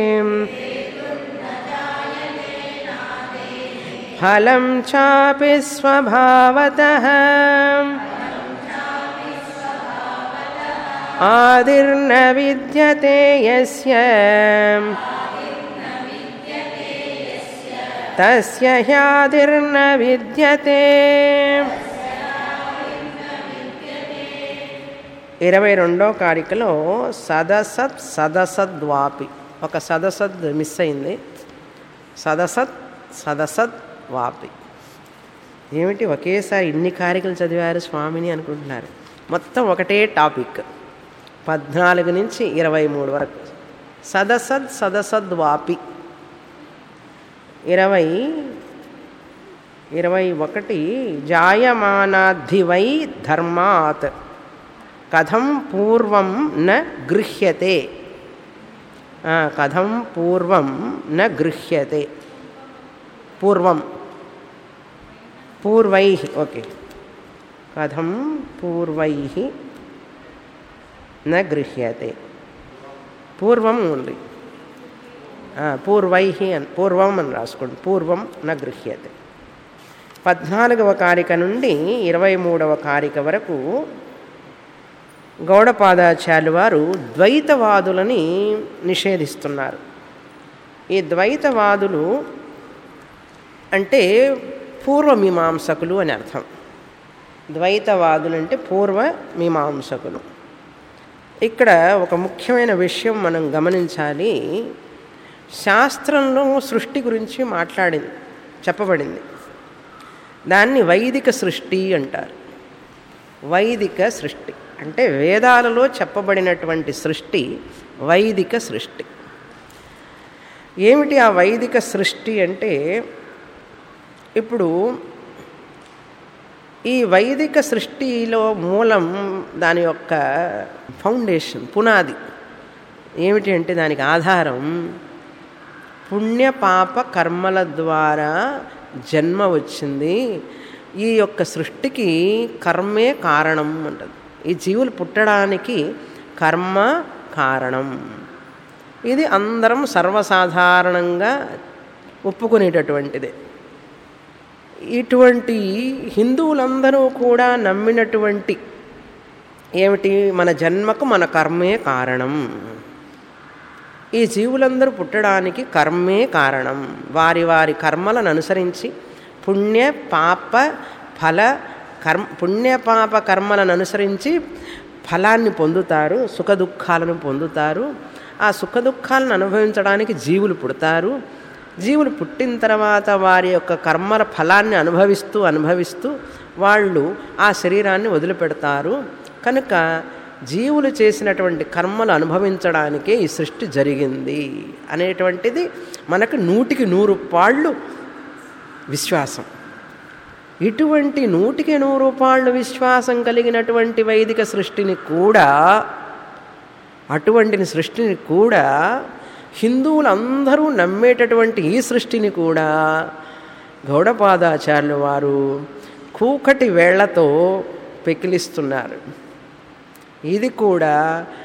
ఫలం చాపి స్వభావతః ఆదిర్న విద్యతే యస్య తస్య హ్యాదిర్న విద్యతే. ఇరవై రెండో కారికలో సదసత్ సదసద్వాపి, ఒక సదసద్ మిస్ అయింది. సదసత్ సదసద్ వాపి ఏమిటి, ఒకేసారి ఇన్ని కారికలు చదివారు స్వామిని అనుకుంటున్నారు. మొత్తం ఒకటే టాపిక్, పద్నాలుగు నుంచి ఇరవై మూడు వరకు. సదసద్ సదసద్వాపి. ఇరవై ఇరవై ఒకటి జాయమానాద్ధివై ధర్మాత్ కథం పూర్వం న గృహ్యతే. కథం పూర్వం న గృహ్యతే, పూర్వం పూర్వై, ఓకే. కథం పూర్వై న గృహ్యతే, పూర్వం ఓన్లీ, పూర్వై అని పూర్వం అని రాసుకోండి. పూర్వం న గృహ్యతే. పద్నాలుగవ కారిక నుండి ఇరవై మూడవ కారిక వరకు గౌడపాదాచార్యులు వారు ద్వైతవాదులని నిషేధిస్తున్నారు. ఈ ద్వైతవాదులు అంటే పూర్వమీమాంసకులు అని అర్థం. ద్వైతవాదులు అంటే పూర్వమీమాంసకులు. ఇక్కడ ఒక ముఖ్యమైన విషయం మనం గమనించాలి. శాస్త్రంలో సృష్టి గురించి మాట్లాడింది, చెప్పబడింది. దాన్ని వైదిక సృష్టి అంటారు. వైదిక సృష్టి అంటే వేదాలలో చెప్పబడినటువంటి సృష్టి వైదిక సృష్టి. ఏమిటి ఆ వైదిక సృష్టి అంటే, ఇప్పుడు ఈ వైదిక సృష్టిలో మూలం, దాని యొక్క ఫౌండేషన్, పునాది ఏమిటి అంటే దానికి ఆధారం పుణ్య పాప కర్మల ద్వారా జన్మ వచ్చింది. ఈ యొక్క సృష్టికి కర్మే కారణం అంటది. ఈ జీవులు పుట్టడానికి కర్మ కారణం. ఇది అందరం సర్వసాధారణంగా ఒప్పుకునేటటువంటిదే. ఇటువంటి హిందువులందరూ కూడా నమ్మినటువంటి ఏమిటి, మన జన్మకు మన కర్మే కారణం. ఈ జీవులందరూ పుట్టడానికి కర్మే కారణం. వారి వారి కర్మలను అనుసరించి పుణ్య పాప ఫల కర్మ పుణ్య పాప కర్మలను అనుసరించి ఫలాన్ని పొందుతారు, సుఖ దుఃఖాలను పొందుతారు. ఆ సుఖ దుఃఖాలను అనుభవించడానికి జీవులు పుడతారు. జీవులు పుట్టిన తర్వాత వారి యొక్క కర్మల ఫలాన్ని అనుభవిస్తూ అనుభవిస్తూ వాళ్ళు ఆ శరీరాన్ని వదిలిపెడతారు. కనుక జీవులు చేసినటువంటి కర్మలు అనుభవించడానికే ఈ సృష్టి జరిగింది అనేటువంటిది మనకు నూటికి నూరు పాళ్ళు విశ్వాసం. ఇటువంటి నూటికి నూరు పాళ్ళు విశ్వాసం కలిగినటువంటి వైదిక సృష్టిని కూడా, అటువంటి సృష్టిని కూడా, హిందువులందరూ నమ్మేటటువంటి ఈ సృష్టిని కూడా గౌడపాదాచార్యులు వారు కూకటి వేళ్లతో పెకిలిస్తున్నారు. ఇది కూడా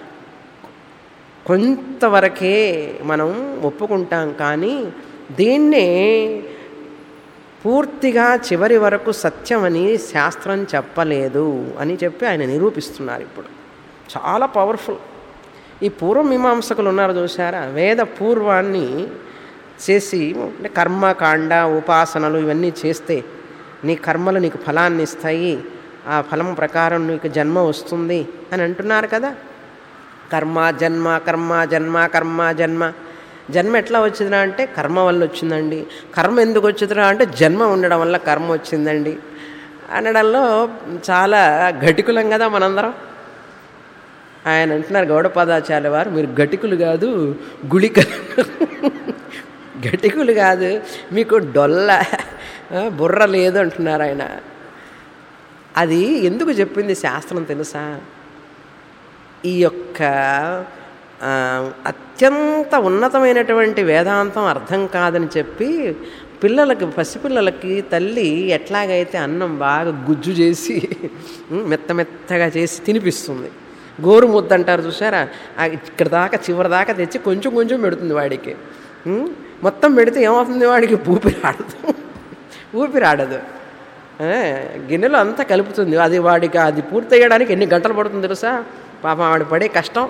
కొంతవరకే మనం ఒప్పుకుంటాం, కానీ దీన్నే పూర్తిగా చివరి వరకు సత్యమని శాస్త్రం చెప్పలేదు అని చెప్పి ఆయన నిరూపిస్తున్నారు. ఇప్పుడు చాలా పవర్ఫుల్. ఈ పూర్వమీమాంసకులు ఉన్నారు చూసారా, వేద పూర్వాన్ని చేసి అంటే కర్మకాండ ఉపాసనలు ఇవన్నీ చేస్తే నీ కర్మలు నీకు ఫలాన్ని ఇస్తాయి, ఆ ఫలం ప్రకారం నీకు జన్మ వస్తుంది అని అంటున్నారు కదా. కర్మ జన్మ కర్మ జన్మ కర్మ జన్మ. జన్మ ఎట్లా వచ్చిందిరా అంటే కర్మ వల్ల వచ్చిందండి. కర్మ ఎందుకు వచ్చిందిరా అంటే జన్మ ఉండడం వల్ల కర్మ వచ్చిందండి అనడంలో చాలా ఘటికులం కదా మనందరం. ఆయన అంటున్నారు గౌడపాదాచార్య వారు, మీరు ఘటికులు కాదు గుళికలు, ఘటికులు కాదు, మీకు డొల్ల బుర్ర లేదు అంటున్నారు ఆయన. అది ఎందుకు చెప్పింది శాస్త్రం తెలుసా? ఈ యొక్క అత్యంత ఉన్నతమైనటువంటి వేదాంతం అర్థం కాదని చెప్పి పిల్లలకి, పసిపిల్లలకి తల్లి ఎట్లాగైతే అన్నం బాగా గుజ్జు చేసి మెత్త మెత్తగా చేసి తినిపిస్తుంది, గోరు ముద్ద అంటారు చూసారా, ఇక్కడ దాకా చివరి దాకా తెచ్చి కొంచెం కొంచెం పెడుతుంది వాడికి. మొత్తం పెడితే ఏమవుతుంది, వాడికి ఊపిరాడదు ఊపిరాడదు గిన్నెలో అంతా కలుపుతుంది. అది వాడికి అది పూర్తయ్యడానికి ఎన్ని గంటలు పడుతుంది తెలుసా? పాపం వాడు పడే కష్టం.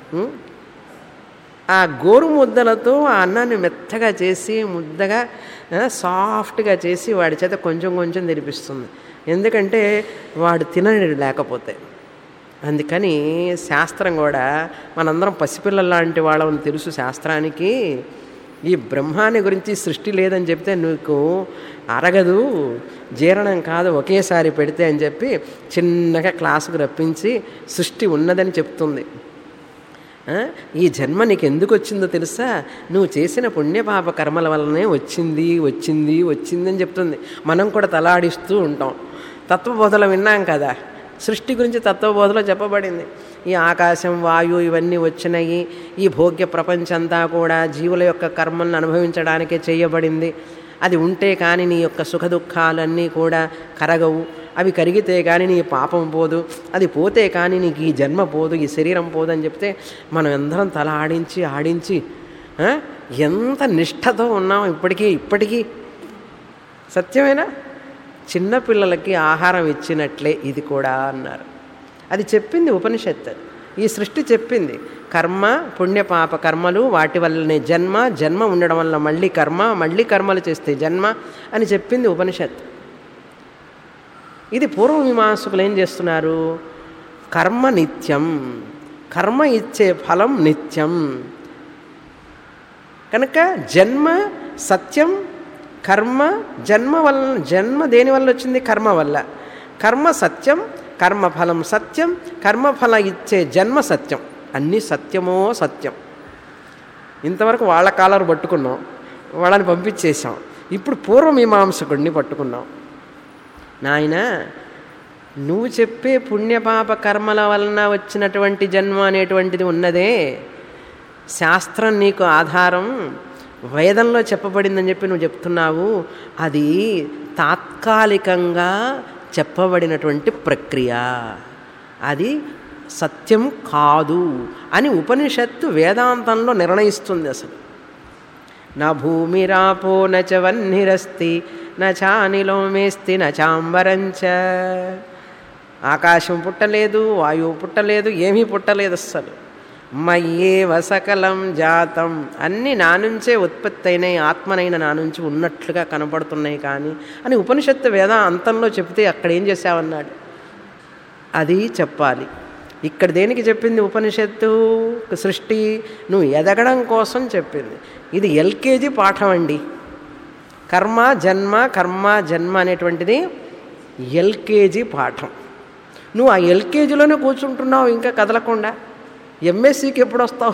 ఆ గోరు ముద్దలతో ఆ అన్నాన్ని మెత్తగా చేసి ముద్దగా సాఫ్ట్గా చేసి వాడి చేత కొంచెం కొంచెం తినిపిస్తుంది. ఎందుకంటే వాడు తినడు లేకపోతే. అందుకని శాస్త్రం కూడా మనందరం పసిపిల్లల లాంటి వాళ్ళని తెలుసు శాస్త్రానికి. ఈ బ్రహ్మాన్ని గురించి సృష్టి లేదని చెప్తే నీకు అరగదు, జీర్ణం కాదు ఒకేసారి పెడితే అని చెప్పి చిన్నగా క్లాసుకు రప్పించి సృష్టి ఉన్నదని చెప్తుంది. ఈ జన్మ నీకు ఎందుకు వచ్చిందో తెలుసా? నువ్వు చేసిన పుణ్యపాప కర్మల వల్లనే వచ్చింది వచ్చింది వచ్చింది అని చెప్తుంది. మనం కూడా తలాడిస్తూ ఉంటాం. తత్వబోధలు విన్నాం కదా, సృష్టి గురించి తత్వబోధలో చెప్పబడింది. ఈ ఆకాశం వాయువు ఇవన్నీ వచ్చినాయి, ఈ భోగ్య ప్రపంచంతా కూడా జీవుల యొక్క కర్మలను అనుభవించడానికే చేయబడింది. అది ఉంటే కానీ నీ యొక్క సుఖ దుఃఖాలన్నీ కూడా కరగవు, అవి కరిగితే కానీ నీ పాపం పోదు, అది పోతే కానీ నీకు ఈ జన్మ పోదు, ఈ శరీరం పోదు అని చెప్తే మనం అందరం తల ఆడించి ఆడించి ఎంత నిష్ఠతో ఉన్నాం ఇప్పటికీ ఇప్పటికీ. సత్యమేనా? చిన్నపిల్లలకి ఆహారం ఇచ్చినట్లే ఇది కూడా అన్నారు. అది చెప్పింది ఉపనిషత్తు. ఈ సృష్టి చెప్పింది కర్మ, పుణ్యపాప కర్మలు, వాటి వల్లనే జన్మ, జన్మ ఉండడం వల్ల మళ్ళీ కర్మ, మళ్ళీ కర్మలు చేస్తే జన్మ అని చెప్పింది ఉపనిషత్తు. ఇది పూర్వమీమాంసకులు ఏం చేస్తున్నారు? కర్మ నిత్యం, కర్మ ఇచ్చే ఫలం నిత్యం కనుక జన్మ సత్యం, కర్మ జన్మ వల్ల, జన్మ దేని వల్ల వచ్చింది? కర్మ వల్ల. కర్మ సత్యం, కర్మఫలం సత్యం, కర్మఫల ఇచ్చే జన్మ సత్యం. అన్నీ సత్యమో సత్యం. ఇంతవరకు వాళ్ళ కాలరు పట్టుకున్నాం, వాళ్ళని పంపించేసాం. ఇప్పుడు పూర్వమీమాంసకుడిని పట్టుకున్నాం. నాయన, నువ్వు చెప్పే పుణ్యపాప కర్మల వలన వచ్చినటువంటి జన్మ అనేటువంటిది ఉన్నదే, శాస్త్రం నీకు ఆధారం, వేదంలో చెప్పబడిందని చెప్పి నువ్వు చెప్తున్నావు, అది తాత్కాలికంగా చెప్పబడినటువంటి ప్రక్రియ, అది సత్యం కాదు అని ఉపనిషత్తు వేదాంతంలో నిర్ణయిస్తుంది. అసలు నా భూమిరాపో నచ వన్నిరస్తి నచానిలో మేస్తి నచాంబరంచ. ఆకాశం పుట్టలేదు, వాయువు పుట్టలేదు, ఏమీ పుట్టలేదు. అస్సలు మయ్యేవ సకలం జాతం, అన్నీ నా నుంచే ఉత్పత్తి అయినాయి, ఆత్మనైన నా నుంచి ఉన్నట్లుగా కనపడుతున్నాయి కానీ అని ఉపనిషత్తు వేద అంతంలో చెప్తే అక్కడ ఏం చేసావన్నాడు. అది చెప్పాలి. ఇక్కడ దేనికి చెప్పింది ఉపనిషత్తు? సృష్టి నువ్వు ఎదగడం కోసం చెప్పింది. ఇది ఎల్కేజీ పాఠం అండి. కర్మ జన్మ, కర్మ జన్మ అనేటువంటిది ఎల్కేజీ పాఠం. నువ్వు ఆ ఎల్కేజీలోనే కూర్చుంటున్నావు ఇంకా కదలకుండా. ఎంఎస్సికి ఎప్పుడు వస్తావు?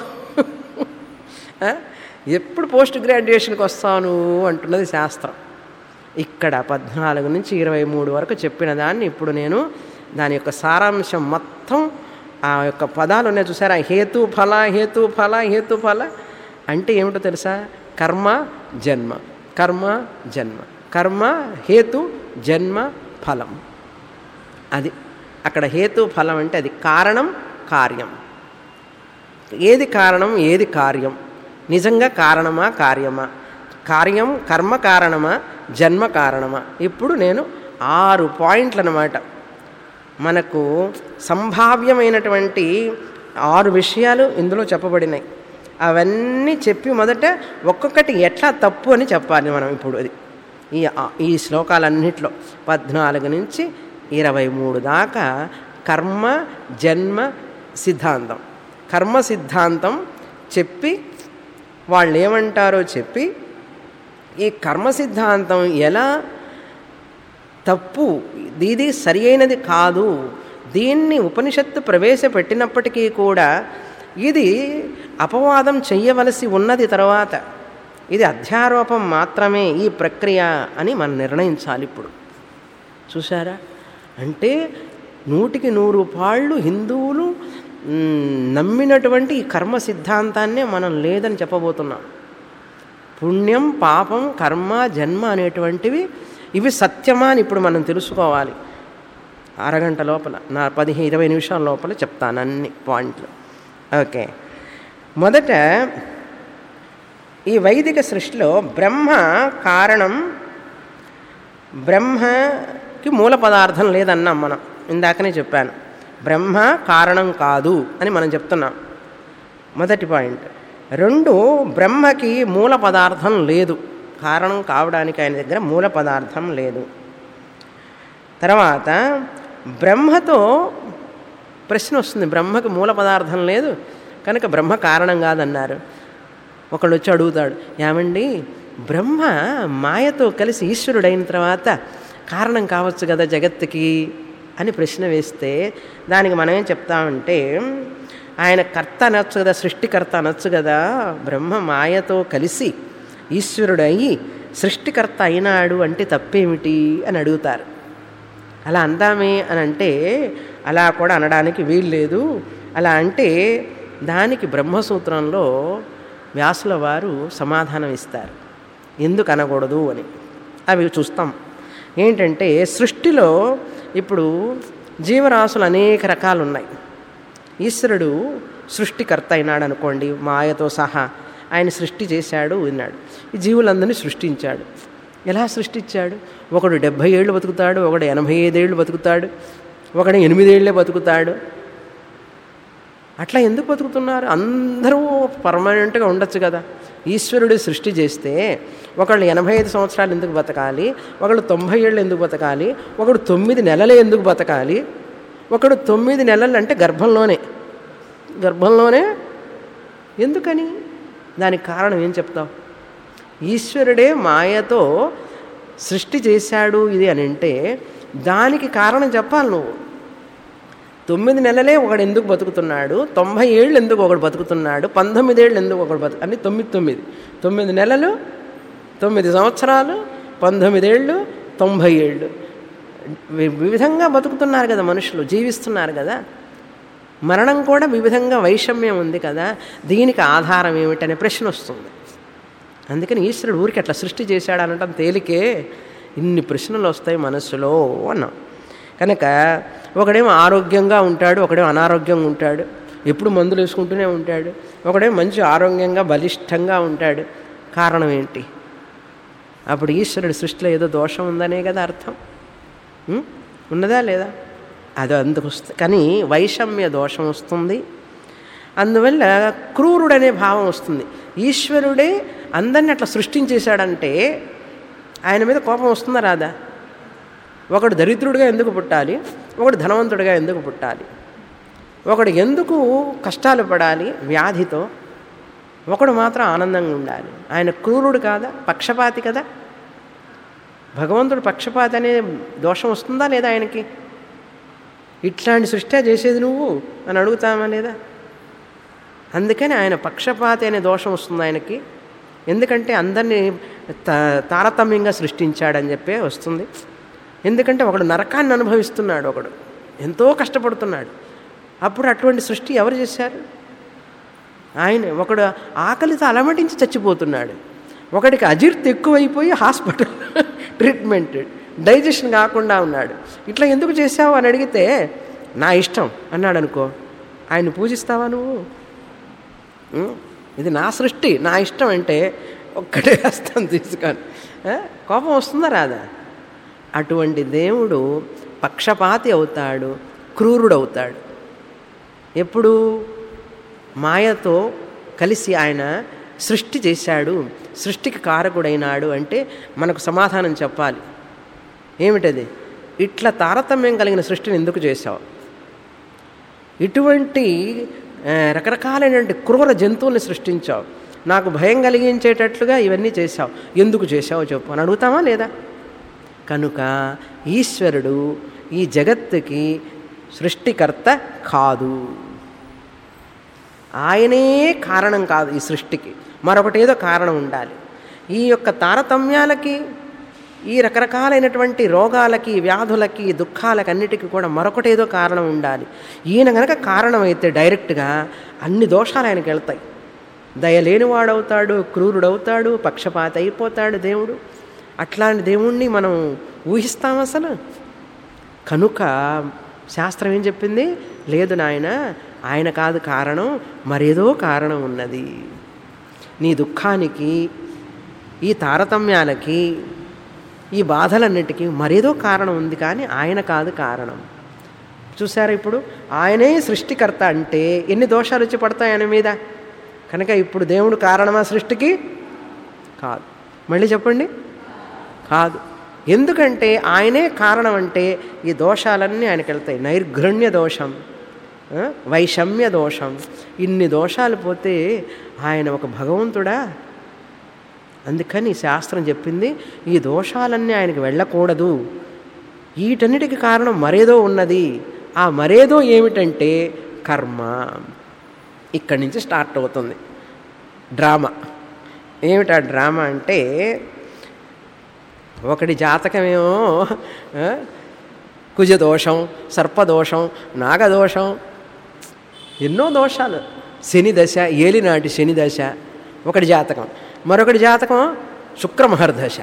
ఎప్పుడు పోస్ట్ గ్రాడ్యుయేషన్కి వస్తావు నువ్వు అంటున్నది శాస్త్రం. ఇక్కడ పద్నాలుగు నుంచి ఇరవై మూడు వరకు చెప్పిన దాన్ని ఇప్పుడు నేను దాని యొక్క సారాంశం మొత్తం ఆ యొక్క పదాలు ఉన్నాయి చూసారా, హేతు ఫల, హేతు ఫల, హేతు ఫల అంటే ఏమిటో తెలుసా? కర్మ జన్మ, కర్మ జన్మ, కర్మ హేతు జన్మ ఫలం. అది అక్కడ హేతు ఫలం అంటే అది కారణం కార్యం. ఏది కారణం ఏది కార్యం? నిజంగా కారణమా కార్యమా? కార్యం కర్మ కారణమా జన్మ కారణమా? ఇప్పుడు నేను ఆరు పాయింట్లు అన్నమాట. మనకు సంభావ్యమైనటువంటి ఆరు విషయాలు ఇందులో చెప్పబడినాయి. అవన్నీ చెప్పి మొదట ఒక్కొక్కటి ఎట్లా తప్పు అని చెప్పాలి మనం. ఇప్పుడు అది ఈ ఈ శ్లోకాలన్నింటిలో పద్నాలుగు నుంచి ఇరవై మూడు దాకా కర్మ జన్మ సిద్ధాంతం, కర్మ సిద్ధాంతం చెప్పి వాళ్ళు ఏమంటారో చెప్పి ఈ కర్మ సిద్ధాంతం ఎలా తప్పు, ఇది సరి అయినది కాదు, దీన్ని ఉపనిషత్తు ప్రవేశపెట్టినప్పటికీ కూడా ఇది అపవాదం చెయ్యవలసి ఉన్నది తర్వాత, ఇది అధ్యారోపం మాత్రమే ఈ ప్రక్రియ అని మనం నిర్ణయించాలి. ఇప్పుడు చూసారా, అంటే నూటికి నూరు పాళ్ళు హిందువులు నమ్మినటువంటి ఈ కర్మ సిద్ధాంతాన్నే మనం లేదని చెప్పబోతున్నాం. పుణ్యం పాపం కర్మ జన్మ అనేటువంటివి ఇవి సత్యమా అని ఇప్పుడు మనం తెలుసుకోవాలి. అరగంట లోపల నా పదిహేను ఇరవై నిమిషాల లోపల చెప్తాను అన్ని పాయింట్లు. ఓకే, మొదట ఈ వైదిక సృష్టిలో బ్రహ్మ కారణం, బ్రహ్మకి మూల పదార్థం లేదన్నాం మనం. ఇందాకనే చెప్పాను, బ్రహ్మ కారణం కాదు అని మనం చెప్తున్నాం. మొదటి పాయింట్. రెండు, బ్రహ్మకి మూల పదార్థం లేదు, కారణం కావడానికి ఆయన దగ్గర మూల పదార్థం లేదు. తర్వాత బ్రహ్మతో ప్రశ్న వస్తుంది, బ్రహ్మకి మూల పదార్థం లేదు కనుక బ్రహ్మ కారణం కాదన్నారు. ఒకళ్ళు వచ్చి అడుగుతాడు, ఏమండి బ్రహ్మ మాయతో కలిసి ఈశ్వరుడైన తర్వాత కారణం కావచ్చు కదా జగత్తుకి అని ప్రశ్న వేస్తే దానికి మనం ఏం చెప్తామంటే, ఆయన కర్త అనొచ్చు కదా, సృష్టికర్త అనొచ్చు కదా, బ్రహ్మ మాయతో కలిసి ఈశ్వరుడు అయ్యి సృష్టికర్త అయినాడు అంటే తప్పేమిటి అని అడుగుతారు. అలా అందామే అని అంటే అలా కూడా అనడానికి వీలు లేదు. అలా అంటే దానికి బ్రహ్మసూత్రంలో వ్యాసుల వారు సమాధానం ఇస్తారు, ఎందుకు అనకూడదు అని. అవి చూస్తాం. ఏంటంటే సృష్టిలో ఇప్పుడు జీవరాశులు అనేక రకాలు ఉన్నాయి. ఈశ్వరుడు సృష్టికర్త అయినాడు అనుకోండి, మాయతో సహా ఆయన సృష్టి చేశాడు విన్నాడు, ఈ జీవులందరినీ సృష్టించాడు. ఎలా సృష్టించాడు? ఒకడు డెబ్భై ఏళ్ళు బతుకుతాడు, ఒకడు ఎనభై ఐదేళ్ళు బతుకుతాడు, ఒకడు ఎనిమిదేళ్లే బతుకుతాడు. అట్లా ఎందుకు బతుకుతున్నారు? అందరూ పర్మనెంట్గా ఉండొచ్చు కదా. ఈశ్వరుడు సృష్టి చేస్తే ఒకళ్ళు ఎనభై ఐదు సంవత్సరాలు ఎందుకు బతకాలి, ఒకళ్ళు తొంభై ఏళ్ళు ఎందుకు బతకాలి, ఒకడు తొమ్మిది నెలలే ఎందుకు బతకాలి, ఒకడు తొమ్మిది నెలలు అంటే గర్భంలోనే గర్భంలోనే ఎందుకని? దానికి కారణం ఏం చెప్తావు? ఈశ్వరుడే మాయతో సృష్టి చేశాడు ఇది అని అంటే దానికి కారణం చెప్పాలి నువ్వు. తొమ్మిది నెలలే ఒకడు ఎందుకు బతుకుతున్నాడు, తొంభై ఏళ్ళు ఎందుకు ఒకడు బతుకుతున్నాడు, పంతొమ్మిది ఏళ్ళు ఎందుకు ఒకడు బతు అన్ని తొమ్మిది తొమ్మిది తొమ్మిది నెలలు, తొమ్మిది సంవత్సరాలు, పంతొమ్మిదేళ్ళు, తొంభై ఏళ్ళు వివిధంగా బతుకుతున్నారు కదా మనుషులు, జీవిస్తున్నారు కదా. మరణం కూడా వివిధంగా వైషమ్యం ఉంది కదా. దీనికి ఆధారం ఏమిటనే ప్రశ్న వస్తుంది. అందుకని ఈశ్వరుడు ఊరికి అట్లా సృష్టి చేశాడు అనటం తేలికే, ఇన్ని ప్రశ్నలు వస్తాయి మనస్సులో అన్నాం. కనుక ఒకడేమో ఆరోగ్యంగా ఉంటాడు, ఒకడేమో అనారోగ్యంగా ఉంటాడు, ఎప్పుడు మందులు వేసుకుంటూనే ఉంటాడు, ఒకడేమో మంచి ఆరోగ్యంగా బలిష్టంగా ఉంటాడు. కారణం ఏంటి? అప్పుడు ఈశ్వరుడి సృష్టిలో ఏదో దోషం ఉందనే కదా అర్థం. ఉన్నదా లేదా? అది అందుకు వస్తుంది. కానీ వైషమ్య దోషం వస్తుంది. అందువల్ల క్రూరుడనే భావం వస్తుంది. ఈశ్వరుడే అందరిని అట్లా సృష్టించేశాడంటే ఆయన మీద కోపం వస్తుందా రాదా? ఒకడు దరిద్రుడిగా ఎందుకు పుట్టాలి, ఒకడు ధనవంతుడిగా ఎందుకు పుట్టాలి, ఒకడు ఎందుకు కష్టాలు పడాలి వ్యాధితో, ఒకడు మాత్రం ఆనందంగా ఉండాలి? ఆయన క్రూరుడు కాదా, పక్షపాతి కదా. భగవంతుడు పక్షపాతి అనే దోషం వస్తుందా లేదా ఆయనకి? ఇట్లాంటి సృష్టి చేసేది నువ్వు అని అడుగుతామా లేదా? అందుకని ఆయన పక్షపాతి అనే దోషం వస్తుంది ఆయనకి. ఎందుకంటే అందరినీ తారతమ్యంగా సృష్టించాడని చెప్పే వస్తుంది. ఎందుకంటే ఒకడు నరకాన్ని అనుభవిస్తున్నాడు, ఒకడు ఎంతో కష్టపడుతున్నాడు. అప్పుడు అటువంటి సృష్టి ఎవరు చేశారు? ఆయన. ఒకడు ఆకలితో అలమటించి చచ్చిపోతున్నాడు, ఒకడికి అజీర్తి ఎక్కువైపోయి హాస్పిటల్ ట్రీట్మెంట్, డైజెషన్ కాకుండా ఉన్నాడు. ఇట్లా ఎందుకు చేసావు అని అడిగితే నా ఇష్టం అన్నాడు అనుకో, ఆయన పూజిస్తావా నువ్వు? ఇది నా సృష్టి, నా ఇష్టం అంటే ఒక్కటే హస్తం తీసుకొని కోపం వస్తుందా రాదా? అటువంటి దేవుడు పక్షపాతి అవుతాడు, క్రూరుడు అవుతాడు. ఎప్పుడు? మాయతో కలిసి ఆయన సృష్టి చేశాడు, సృష్టికి కారకుడైనాడు అంటే మనకు సమాధానం చెప్పాలి. ఏమిటది? ఇట్లా తారతమ్యం కలిగిన సృష్టిని ఎందుకు చేశావు? ఇటువంటి రకరకాలైనటువంటి క్రూర జంతువుల్ని సృష్టించావు, నాకు భయం కలిగించేటట్లుగా ఇవన్నీ చేశావు, ఎందుకు చేశావో చెప్పు అని అడుగుతామా లేదా? కనుక ఈశ్వరుడు ఈ జగత్తుకి సృష్టికర్త కాదు, ఆయనే కారణం కాదు ఈ సృష్టికి, మరొకటి ఏదో కారణం ఉండాలి. ఈ యొక్క తారతమ్యాలకి, ఈ రకరకాలైనటువంటి రోగాలకి, వ్యాధులకి, దుఃఖాలకి అన్నిటికీ కూడా మరొకటి ఏదో కారణం ఉండాలి. ఈయన కనుక కారణమైతే డైరెక్ట్గా అన్ని దోషాలు ఆయనకి వెళ్తాయి. దయలేనివాడవుతాడు, క్రూరుడవుతాడు, పక్షపాతి అయిపోతాడు దేవుడు. అట్లాంటి దేవుణ్ణి మనం ఊహిస్తాం అసలు? కనుక శాస్త్రం ఏం చెప్పింది? లేదు నాయన, ఆయన కాదు కారణం, మరేదో కారణం ఉన్నది. నీ దుఃఖానికి, ఈ తారతమ్యాలకి, ఈ బాధలన్నిటికీ మరేదో కారణం ఉంది, కానీ ఆయన కాదు కారణం. చూసారా? ఇప్పుడు ఆయనే సృష్టికర్త అంటే ఎన్ని దోషాలు వచ్చి పడతాయి ఆయన మీద. కనుక ఇప్పుడు దేవుడు కారణమా సృష్టికి? కాదు. మళ్ళీ చెప్పండి, కాదు. ఎందుకంటే ఆయనే కారణం అంటే ఈ దోషాలన్నీ ఆయనకి వెళ్తాయి. నైర్ఘృణ్య దోషం, వైషమ్య దోషం, ఇన్ని దోషాలు పోతే ఆయన ఒక భగవంతుడా? అందుకని శాస్త్రం చెప్పింది ఈ దోషాలన్నీ ఆయనకి వెళ్ళకూడదు, వీటన్నిటికీ కారణం మరేదో ఉన్నది. ఆ మరేదో ఏమిటంటే కర్మ. ఇక్కడి నుంచి స్టార్ట్ అవుతుంది డ్రామా. ఏమిటా డ్రామా అంటే, ఒకటి జాతకమేమో కుజదోషం, సర్పదోషం, నాగదోషం, ఎన్నో దోషాలు, శని దశ, ఏలినాటి శని దశ ఒకటి జాతకం. మరొకటి జాతకం శుక్రమహర్దశ,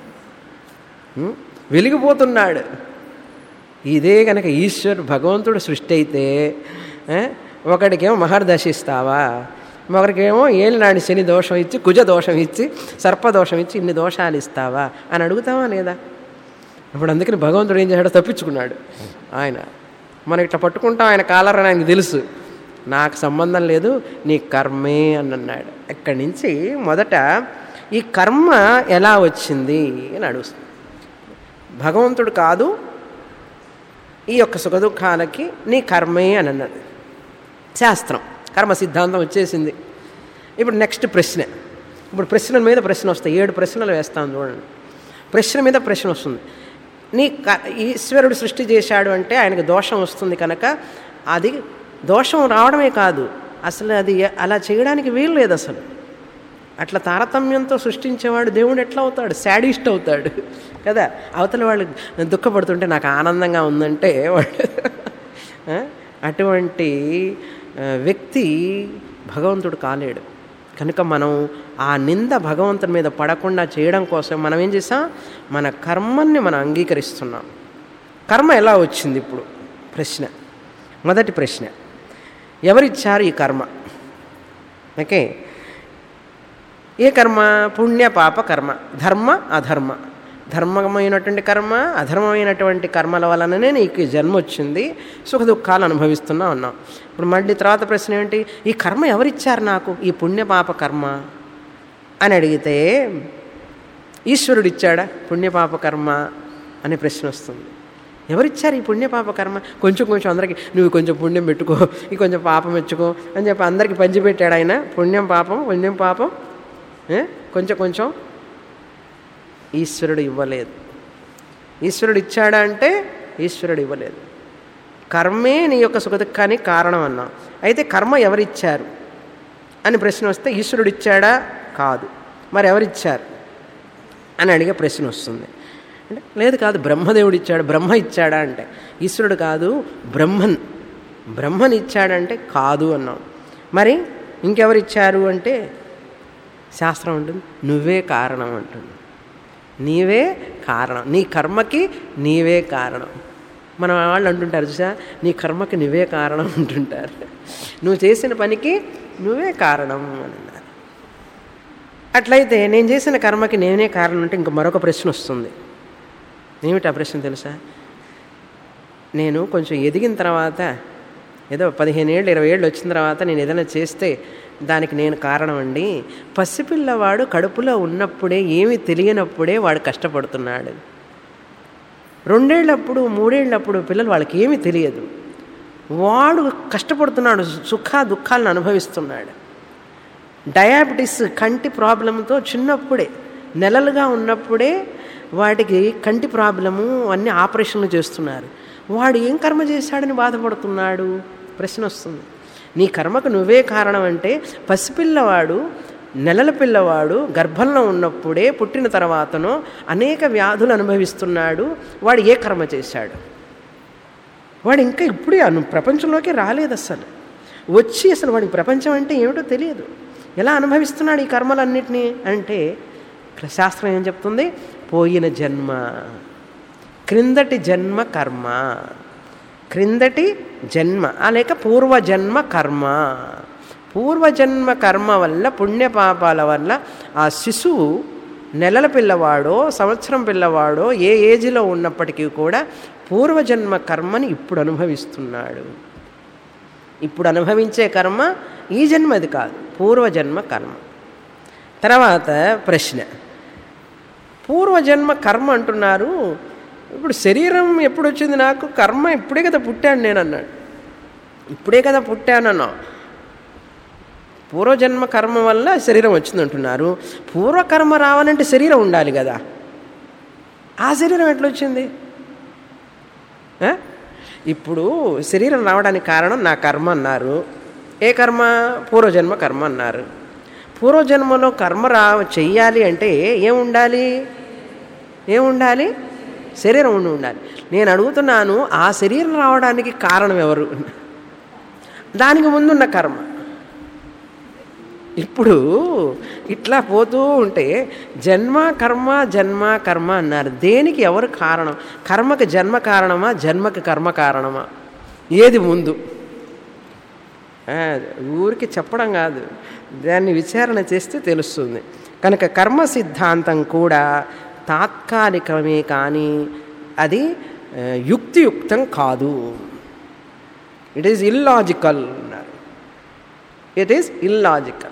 వెలిగిపోతున్నాడు. ఇదే కనుక ఈశ్వరు భగవంతుడు సృష్టి అయితే ఒకడికేమో మహర్దశ ఇస్తావా, ఒకరికేమో ఏలినాటి శని దోషం ఇచ్చి, కుజ దోషం ఇచ్చి, సర్పదోషం ఇచ్చి ఇన్ని దోషాలు ఇస్తావా అని అడుగుతావా లేదా? ఇప్పుడు అందుకని భగవంతుడు ఏం చేశాడో తప్పించుకున్నాడు ఆయన. మనం ఇట్లా పట్టుకుంటాం ఆయన కాలర్ అని ఆయనకు తెలుసు. నాకు సంబంధం లేదు, నీ కర్మే అని అన్నాడు. ఇక్కడి నుంచి మొదట ఈ కర్మ ఎలా వచ్చింది అని అడుగుతుంది. భగవంతుడు కాదు ఈ యొక్క సుఖదుఖాలకి, నీ కర్మే అని అన్నది శాస్త్రం. కర్మ సిద్ధాంతం వచ్చేసింది. ఇప్పుడు నెక్స్ట్ ప్రశ్న. ఇప్పుడు ప్రశ్నల మీద ప్రశ్న వస్తాయి. ఏడు ప్రశ్నలు వేస్తాను చూడండి. ప్రశ్న మీద ప్రశ్న వస్తుంది. నీ క ఈశ్వరుడు సృష్టి చేశాడు అంటే ఆయనకు దోషం వస్తుంది కనుక, అది దోషం రావడమే కాదు, అసలు అది అలా చేయడానికి వీలు లేదు. అసలు అట్లా తారతమ్యంతో సృష్టించేవాడు దేవుడు ఎట్లా అవుతాడు? శాడిస్ట్ అవుతాడు కదా. అవతల వాళ్ళు దుఃఖపడుతుంటే నాకు ఆనందంగా ఉందంటే వాడు అటువంటి వ్యక్తి భగవంతుడు కాలేడు. కనుక మనం ఆ నింద భగవంతుని మీద పడకుండా చేయడం కోసం మనం ఏం చేసాం? మన కర్మని మనం అంగీకరిస్తున్నాం. కర్మ ఎలా వచ్చింది? ఇప్పుడు ప్రశ్న, మొదటి ప్రశ్న, ఎవరిచ్చారు ఈ కర్మ? ఓకే, ఏ కర్మ? పుణ్య పాప కర్మ, ధర్మ అధర్మ. ధర్మమైనటువంటి కర్మ, అధర్మమైనటువంటి కర్మల వలననే నీకు జన్మ వచ్చింది, సుఖ దుఃఖాలు అనుభవిస్తున్నా ఉన్నాం. ఇప్పుడు మళ్ళీ తర్వాత ప్రశ్న ఏంటి? ఈ కర్మ ఎవరిచ్చారు నాకు, ఈ పుణ్య పాప కర్మ అని అడిగితే ఈశ్వరుడు ఇచ్చాడా పుణ్యపాప కర్మ అనే ప్రశ్న వస్తుంది. ఎవరిచ్చారు ఈ పుణ్యపాప కర్మ? కొంచెం కొంచెం అందరికీ నువ్వు కొంచెం పుణ్యం పెట్టుకో, ఈ కొంచెం పాపం మెచ్చుకో అని చెప్పి అందరికీ పంచిపెట్టాడు ఆయన. పుణ్యం పాపం, పుణ్యం పాపం కొంచెం కొంచెం. ఈశ్వరుడు ఇవ్వలేదు. ఈశ్వరుడు ఇచ్చాడా అంటే ఈశ్వరుడు ఇవ్వలేదు. కర్మే నీ యొక్క సుఖదుఖానికి కారణం అన్నాం. అయితే కర్మ ఎవరిచ్చారు అని ప్రశ్న వస్తే ఈశ్వరుడు ఇచ్చాడా? కాదు. మరి ఎవరిచ్చారు అని అడిగే ప్రశ్న వస్తుంది. అంటే లేదు కాదు, బ్రహ్మదేవుడు ఇచ్చాడు. బ్రహ్మ ఇచ్చాడా అంటే ఈశ్వరుడు కాదు, బ్రహ్మన్ బ్రహ్మన్ ఇచ్చాడంటే కాదు అన్నాం. మరి ఇంకెవరిచ్చారు అంటే శాస్త్రం ఉంటుంది, నువ్వే కారణం అంటుంది. నీవే కారణం, నీ కర్మకి నీవే కారణం. మన వాళ్ళు అంటుంటారు చూసా, నీ కర్మకి నువ్వే కారణం అంటుంటారు. నువ్వు చేసిన పనికి నువ్వే కారణం అని అన్నారు. అట్లయితే నేను చేసిన కర్మకి నేనే కారణం అంటే ఇంక మరొక ప్రశ్న వస్తుంది. ఏమిటి ఆ ప్రశ్న తెలుసా? నేను కొంచెం ఎదిగిన తర్వాత, ఏదో పదిహేను ఏళ్ళు ఇరవై ఏళ్ళు వచ్చిన తర్వాత నేను ఏదైనా చేస్తే దానికి నేను కారణం అండి. పసిపిల్లవాడు కడుపులో ఉన్నప్పుడే, ఏమీ తెలియనప్పుడే వాడు కష్టపడుతున్నాడు. రెండేళ్ళప్పుడు మూడేళ్ళప్పుడు పిల్లలు వాళ్ళకి ఏమీ తెలియదు, వాడు కష్టపడుతున్నాడు, సుఖ దుఃఖాలను అనుభవిస్తున్నాడు. డయాబెటీస్ కంటి ప్రాబ్లంతో చిన్నప్పుడే, నెలలుగా ఉన్నప్పుడే వాటికి కంటి ప్రాబ్లము, అన్ని ఆపరేషన్లు చేస్తున్నారు. వాడు ఏం కర్మ చేశాడని బాధపడుతున్నాడు? ప్రశ్న వస్తుంది. నీ కర్మకు నువ్వే కారణం అంటే పసిపిల్లవాడు, నెలల పిల్లవాడు గర్భంలో ఉన్నప్పుడే, పుట్టిన తర్వాతనో అనేక వ్యాధులు అనుభవిస్తున్నాడు. వాడు ఏ కర్మ చేశాడు? వాడు ఇంకా ఇప్పుడే అను ప్రపంచంలోకి రాలేదు. అసలు వచ్చి అసలు వాడికి ప్రపంచం అంటే ఏమిటో తెలియదు. ఎలా అనుభవిస్తున్నాడు ఈ కర్మలన్నిటినీ అంటే శాస్త్రం ఏం చెప్తుంది? పోయిన జన్మ, క్రిందటి జన్మ కర్మ, క్రిందటి జన్మ లేక పూర్వజన్మ కర్మ. పూర్వజన్మ కర్మ వల్ల, పుణ్యపాపాల వల్ల ఆ శిశువు నెలల పిల్లవాడో సంవత్సరం పిల్లవాడో ఏ ఏజ్లో ఉన్నప్పటికీ కూడా పూర్వజన్మ కర్మని ఇప్పుడు అనుభవిస్తున్నాడు. ఇప్పుడు అనుభవించే కర్మ ఈ జన్మది కాదు, పూర్వజన్మ కర్మ. తర్వాత ప్రశ్న, పూర్వజన్మ కర్మ అంటున్నారు, ఇప్పుడు శరీరం ఎప్పుడు వచ్చింది నాకు? కర్మ ఇప్పుడే కదా పుట్టాను నేను అన్నాడు. ఇప్పుడే కదా పుట్టానన్నా. పూర్వజన్మ కర్మ వల్ల శరీరం వచ్చింది అంటున్నారు. పూర్వకర్మ రావాలంటే శరీరం ఉండాలి కదా. ఆ శరీరం ఎట్లా వచ్చింది? ఇప్పుడు శరీరం రావడానికి కారణం నా కర్మ అన్నారు. ఏ కర్మ? పూర్వజన్మ కర్మ అన్నారు. పూర్వజన్మలో కర్మ రా చెయ్యాలి అంటే ఏముండాలి? ఏముండాలి? శరీరం ఉండి ఉండాలి. నేను అడుగుతున్నాను, ఆ శరీరం రావడానికి కారణం ఎవరు? దానికి ముందున్న కర్మ. ఇప్పుడు ఇట్లా పోతూ ఉంటే జన్మ కర్మ జన్మ కర్మ అన్నారు. దేనికి ఎవరు కారణం? కర్మకి జన్మ కారణమా, జన్మకి కర్మ కారణమా? ఏది ముందు? ఊరికి చెప్పడం కాదు, దాన్ని విచారణ చేస్తే తెలుస్తుంది. కనుక కర్మ సిద్ధాంతం కూడా తాత్కాలికమే కానీ అది యుక్తియుక్తం కాదు. ఇట్ ఈజ్ ఇల్లాజికల్ అన్నారు. It is illogical.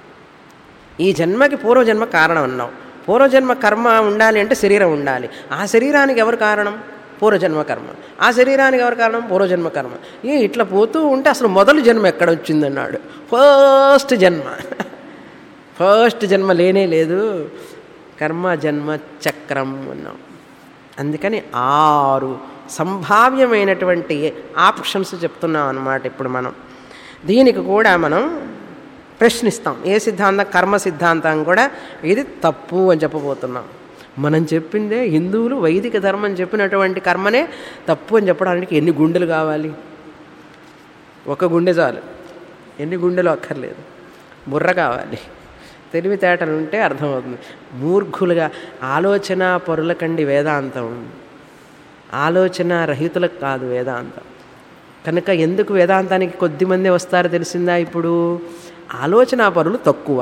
ఈ జన్మకి పూర్వజన్మ కారణం అన్నావు. పూర్వజన్మ కర్మ ఉండాలి అంటే శరీరం ఉండాలి. ఆ శరీరానికి ఎవరు కారణం? పూర్వజన్మ కర్మ. ఆ శరీరానికి ఎవరు కారణం? పూర్వజన్మ కర్మ. ఏ ఇట్లా పోతూ ఉంటే అసలు మొదలు జన్మ ఎక్కడ వచ్చిందన్నాడు. ఫస్ట్ జన్మ ఫస్ట్ జన్మ లేనే లేదు, కర్మ జన్మ చక్రం అన్నాం. అందుకని ఆరు సంభావ్యమైనటువంటి ఆప్షన్స్ చెప్తున్నాం అన్నమాట. ఇప్పుడు మనం దీనికి కూడా మనం ప్రశ్నిస్తాం. ఏ సిద్ధాంతం? కర్మ సిద్ధాంతం కూడా ఇది తప్పు అని చెప్పబోతున్నాం. మనం చెప్పిందే హిందువులు వైదిక ధర్మం చెప్పినటువంటి కర్మనే తప్పు అని చెప్పడానికి ఎన్ని గుండెలు కావాలి? ఒక గుండె చాలు. ఎన్ని గుండెలు అక్కర్లేదు, బుర్ర కావాలి. తెలివితేటలు ఉంటే అర్థమవుతుంది. మూర్ఖులుగా ఆలోచన పరులకండి వేదాంతం, ఆలోచన రహితులకు కాదు వేదాంతం. కనుక ఎందుకు వేదాంతానికి కొద్దిమంది వస్తారో తెలిసిందా? ఇప్పుడు ఆలోచన పరులు తక్కువ,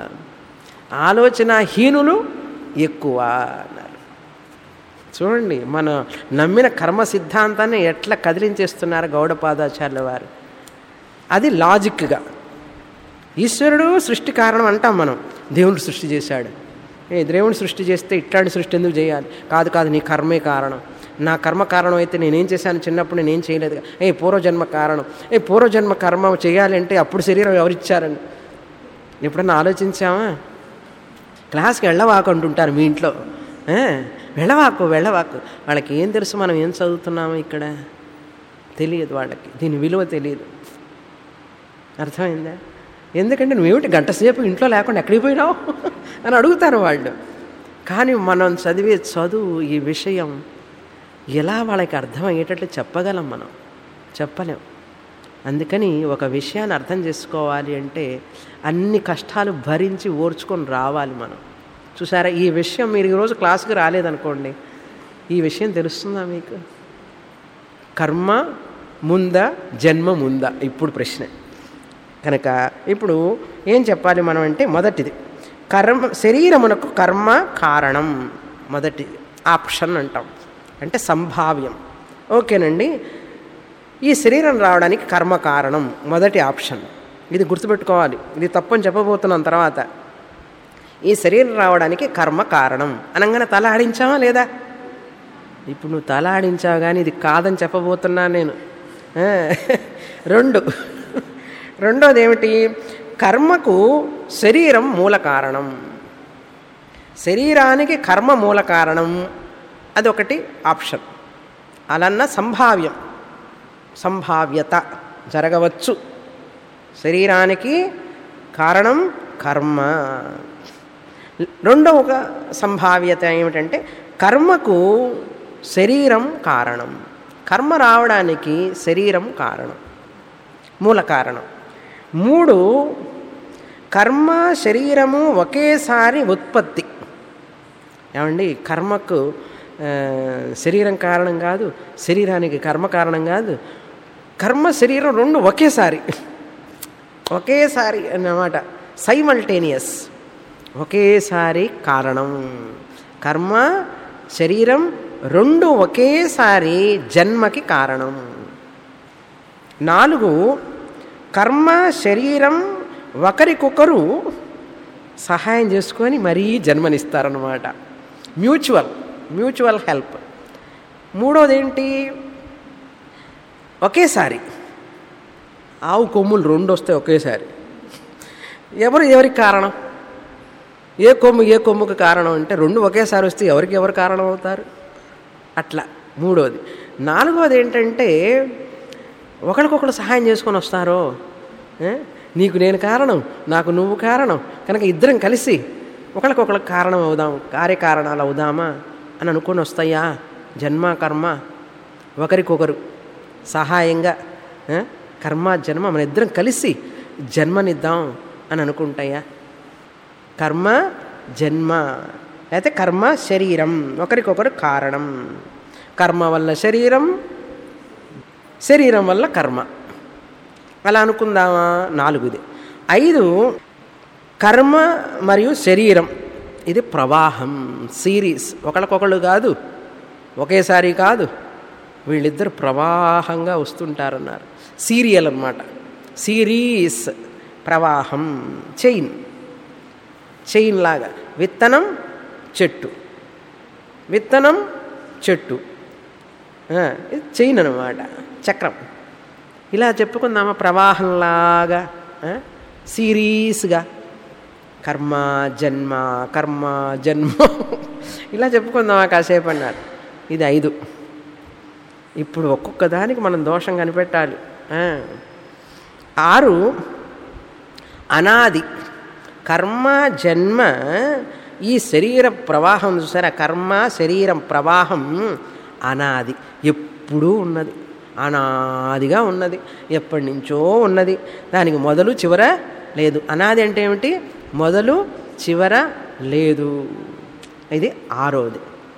ఆలోచన హీనులు ఎక్కువ అన్నారు. చూడండి మన నమ్మిన కర్మ సిద్ధాంతాన్ని ఎట్లా కదిలించేస్తున్నారు గౌడపాదాచార్యుల వారు. అది లాజిక్గా. ఈశ్వరుడు సృష్టి కారణం అంటాం మనం. దేవుడు సృష్టి చేశాడు. ఏ దేవుడు సృష్టి చేస్తే ఇట్లాంటి సృష్టి ఎందుకు చేయాలి? కాదు కాదు నీ కర్మే కారణం. నా కర్మ కారణం అయితే నేనేం చేశాను చిన్నప్పుడు? నేనేం చేయలేదుగా. ఏ పూర్వజన్మ కారణం. ఏ పూర్వజన్మ కర్మ చేయాలి అంటే అప్పుడు శరీరం ఎవరిచ్చారని ఎప్పుడన్నా ఆలోచించామా? క్లాస్కి వెళ్ళవాకు అంటుంటారు మీ ఇంట్లో. వెళ్ళవాకు వెళ్ళవాకు. వాళ్ళకి ఏం తెలుసు మనం ఏం చదువుతున్నామో ఇక్కడ? తెలియదు వాళ్ళకి, దీని విలువ తెలియదు. అర్థమైందా? ఎందుకంటే నువ్వేమిటి గంట సేపు ఇంట్లో లేకుండా ఎక్కడికి పోయినావు అని అడుగుతారు వాళ్ళు. కానీ మనం చదివే చదువు ఈ విషయం ఎలా వాళ్ళకి అర్థమయ్యేటట్లు చెప్పగలం? మనం చెప్పలేం. అందుకని ఒక విషయాన్ని అర్థం చేసుకోవాలి అంటే అన్ని కష్టాలు భరించి ఓర్చుకొని రావాలి మనం. చూసారా, ఈ విషయం మీరు ఈరోజు క్లాసుకి రాలేదనుకోండి, ఈ విషయం తెలుస్తుందా మీకు? కర్మ ముందా జన్మ ముందా? ఇప్పుడు ప్రశ్న. కనుక ఇప్పుడు ఏం చెప్పాలి మనం అంటే, మొదటిది కర్మ, శరీరమునకు కర్మ కారణం. మొదటి ఆప్షన్ అంటాం, అంటే సంభావ్యం. ఓకేనండి, ఈ శరీరం రావడానికి కర్మ కారణం మొదటి ఆప్షన్. ఇది గుర్తుపెట్టుకోవాలి. ఇది తప్పని చెప్పబోతున్నాం తర్వాత. ఈ శరీరం రావడానికి కర్మ కారణం అనగానే తల ఆడించావా లేదా? ఇప్పుడు నువ్వు తల ఆడించావు కానీ ఇది కాదని చెప్పబోతున్నా నేను. రెండు రెండోది ఏమిటి? కర్మకు శరీరం మూల కారణం. శరీరానికి కర్మ మూల కారణం, అదొకటి ఆప్షన్. అలాన్న సంభావ్యం, సంభావ్యత జరగవచ్చు. శరీరానికి కారణం కర్మ. రెండవ ఒక సంభావ్యత ఏమిటంటే కర్మకు శరీరం కారణం. కర్మ రావడానికి శరీరం కారణం, మూల కారణం. మూడు, కర్మ శరీరము ఒకేసారి ఉత్పత్తి. ఏమండి, కర్మకు శరీరం కారణం కాదు, శరీరానికి కర్మ కారణం కాదు. కర్మ శరీరం రెండు ఒకేసారి ఒకేసారి అన్నమాట, సైమల్టేనియస్, ఒకేసారి కారణం. కర్మ శరీరం రెండు ఒకేసారి జన్మకి కారణం. నాలుగు, కర్మ శరీరం ఒకరికొకరు సహాయం చేసుకొని మరీ జన్మనిస్తారన్నమాట. Mutual mutual help. మూడోది ఏంటి? ఒకేసారి ఆవు కొమ్ములు రెండు వస్తాయి ఒకేసారి. ఎవరు ఎవరికి కారణం? ఏ కొమ్ము ఏ కొమ్ముకు కారణం అంటే రెండు ఒకేసారి వస్తే ఎవరికి ఎవరు కారణం అవుతారు? అట్లా మూడోది. నాలుగోది ఏంటంటే ఒకరికొకరు సహాయం చేసుకొని వస్తారో, నీకు నేను కారణం, నాకు నువ్వు కారణం, కనుక ఇద్దరం కలిసి ఒకరికొకరికి కారణం అవుదాం, కార్యకారణాలు అవుదామా అని అనుకొని వస్తాయా జన్మ కర్మ. ఒకరికొకరు సహాయంగా కర్మ జన్మ మన ఇద్దరం కలిసి జన్మనిద్దాం అని అనుకుంటాయా? కర్మ జన్మ, అయితే కర్మ శరీరం ఒకరికొకరు కారణం. కర్మ వల్ల శరీరం, శరీరం వల్ల కర్మ, అలా అనుకుందామా? నాలుగుది. ఐదు, కర్మ మరియు శరీరం ఇది ప్రవాహం, సిరీస్, ఒకరికొకళ్ళు కాదు, ఒకేసారి కాదు, వీళ్ళిద్దరు ప్రవాహంగా వస్తుంటారన్నారు. సీరియల్ అన్నమాట. సిరీస్ ప్రవాహం, చైన్ చైన్ లాగా. విత్తనం చెట్టు, విత్తనం చెట్టు, ఇది చైన్ అన్నమాట, చక్రం. ఇలా చెప్పుకుందామా? ప్రవాహంలాగా, సిరీస్గా, కర్మ జన్మ కర్మ జన్మ ఇలా చెప్పుకుందామా కాసేపు అన్నారు. ఇది ఐదు. ఇప్పుడు ఒక్కొక్క దానికి మనం దోషం కనిపెట్టాలి. ఆరు అనాది. కర్మ జన్మ ఈ శరీర ప్రవాహం చూసారా, కర్మ శరీరం ప్రవాహం అనాది, ఎప్పుడూ ఉన్నది, అనాదిగా ఉన్నది, ఎప్పటి నుంచో ఉన్నది, దానికి మొదలు చివర లేదు. అనాది అంటే ఏమిటి? మొదలు చివర లేదు. ఇది ఆరోది.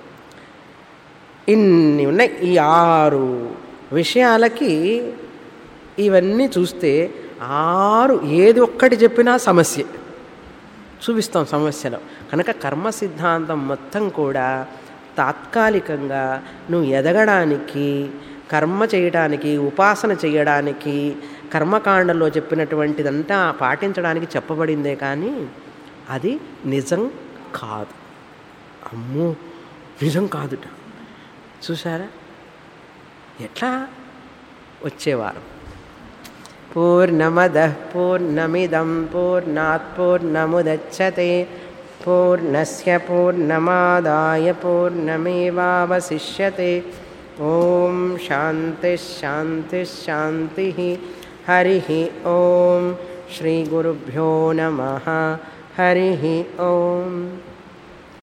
ఇన్ని ఉన్నాయి. ఈ ఆరు విషయాలకి ఇవన్నీ చూస్తే ఆరు ఏది ఒక్కటి చెప్పినా సమస్య చూపిస్తాం సమస్యలో. కనుక కర్మ సిద్ధాంతం మొత్తం కూడా తాత్కాలికంగా నువ్వు ఎదగడానికి, కర్మ చేయడానికి, ఉపాసన చేయడానికి, కర్మకాండలో చెప్పినటువంటిదంతా పాటించడానికి చెప్పబడిందే కానీ అది నిజం కాదు. అమ్మో నిజం కాదుట. చూసారా ఎట్లా? వచ్చేవారు. పూర్ణమదః పూర్ణమిదం పూర్ణాత్ పూర్ణముదచ్యతే పూర్ణస్య పూర్ణమాదాయ పూర్ణమేవావశిష్యతే. ఓం శాంతి శాంతి శాంతి. హరి ఓం. శ్రీ గురుభ్యో నమః. హరి ఓం.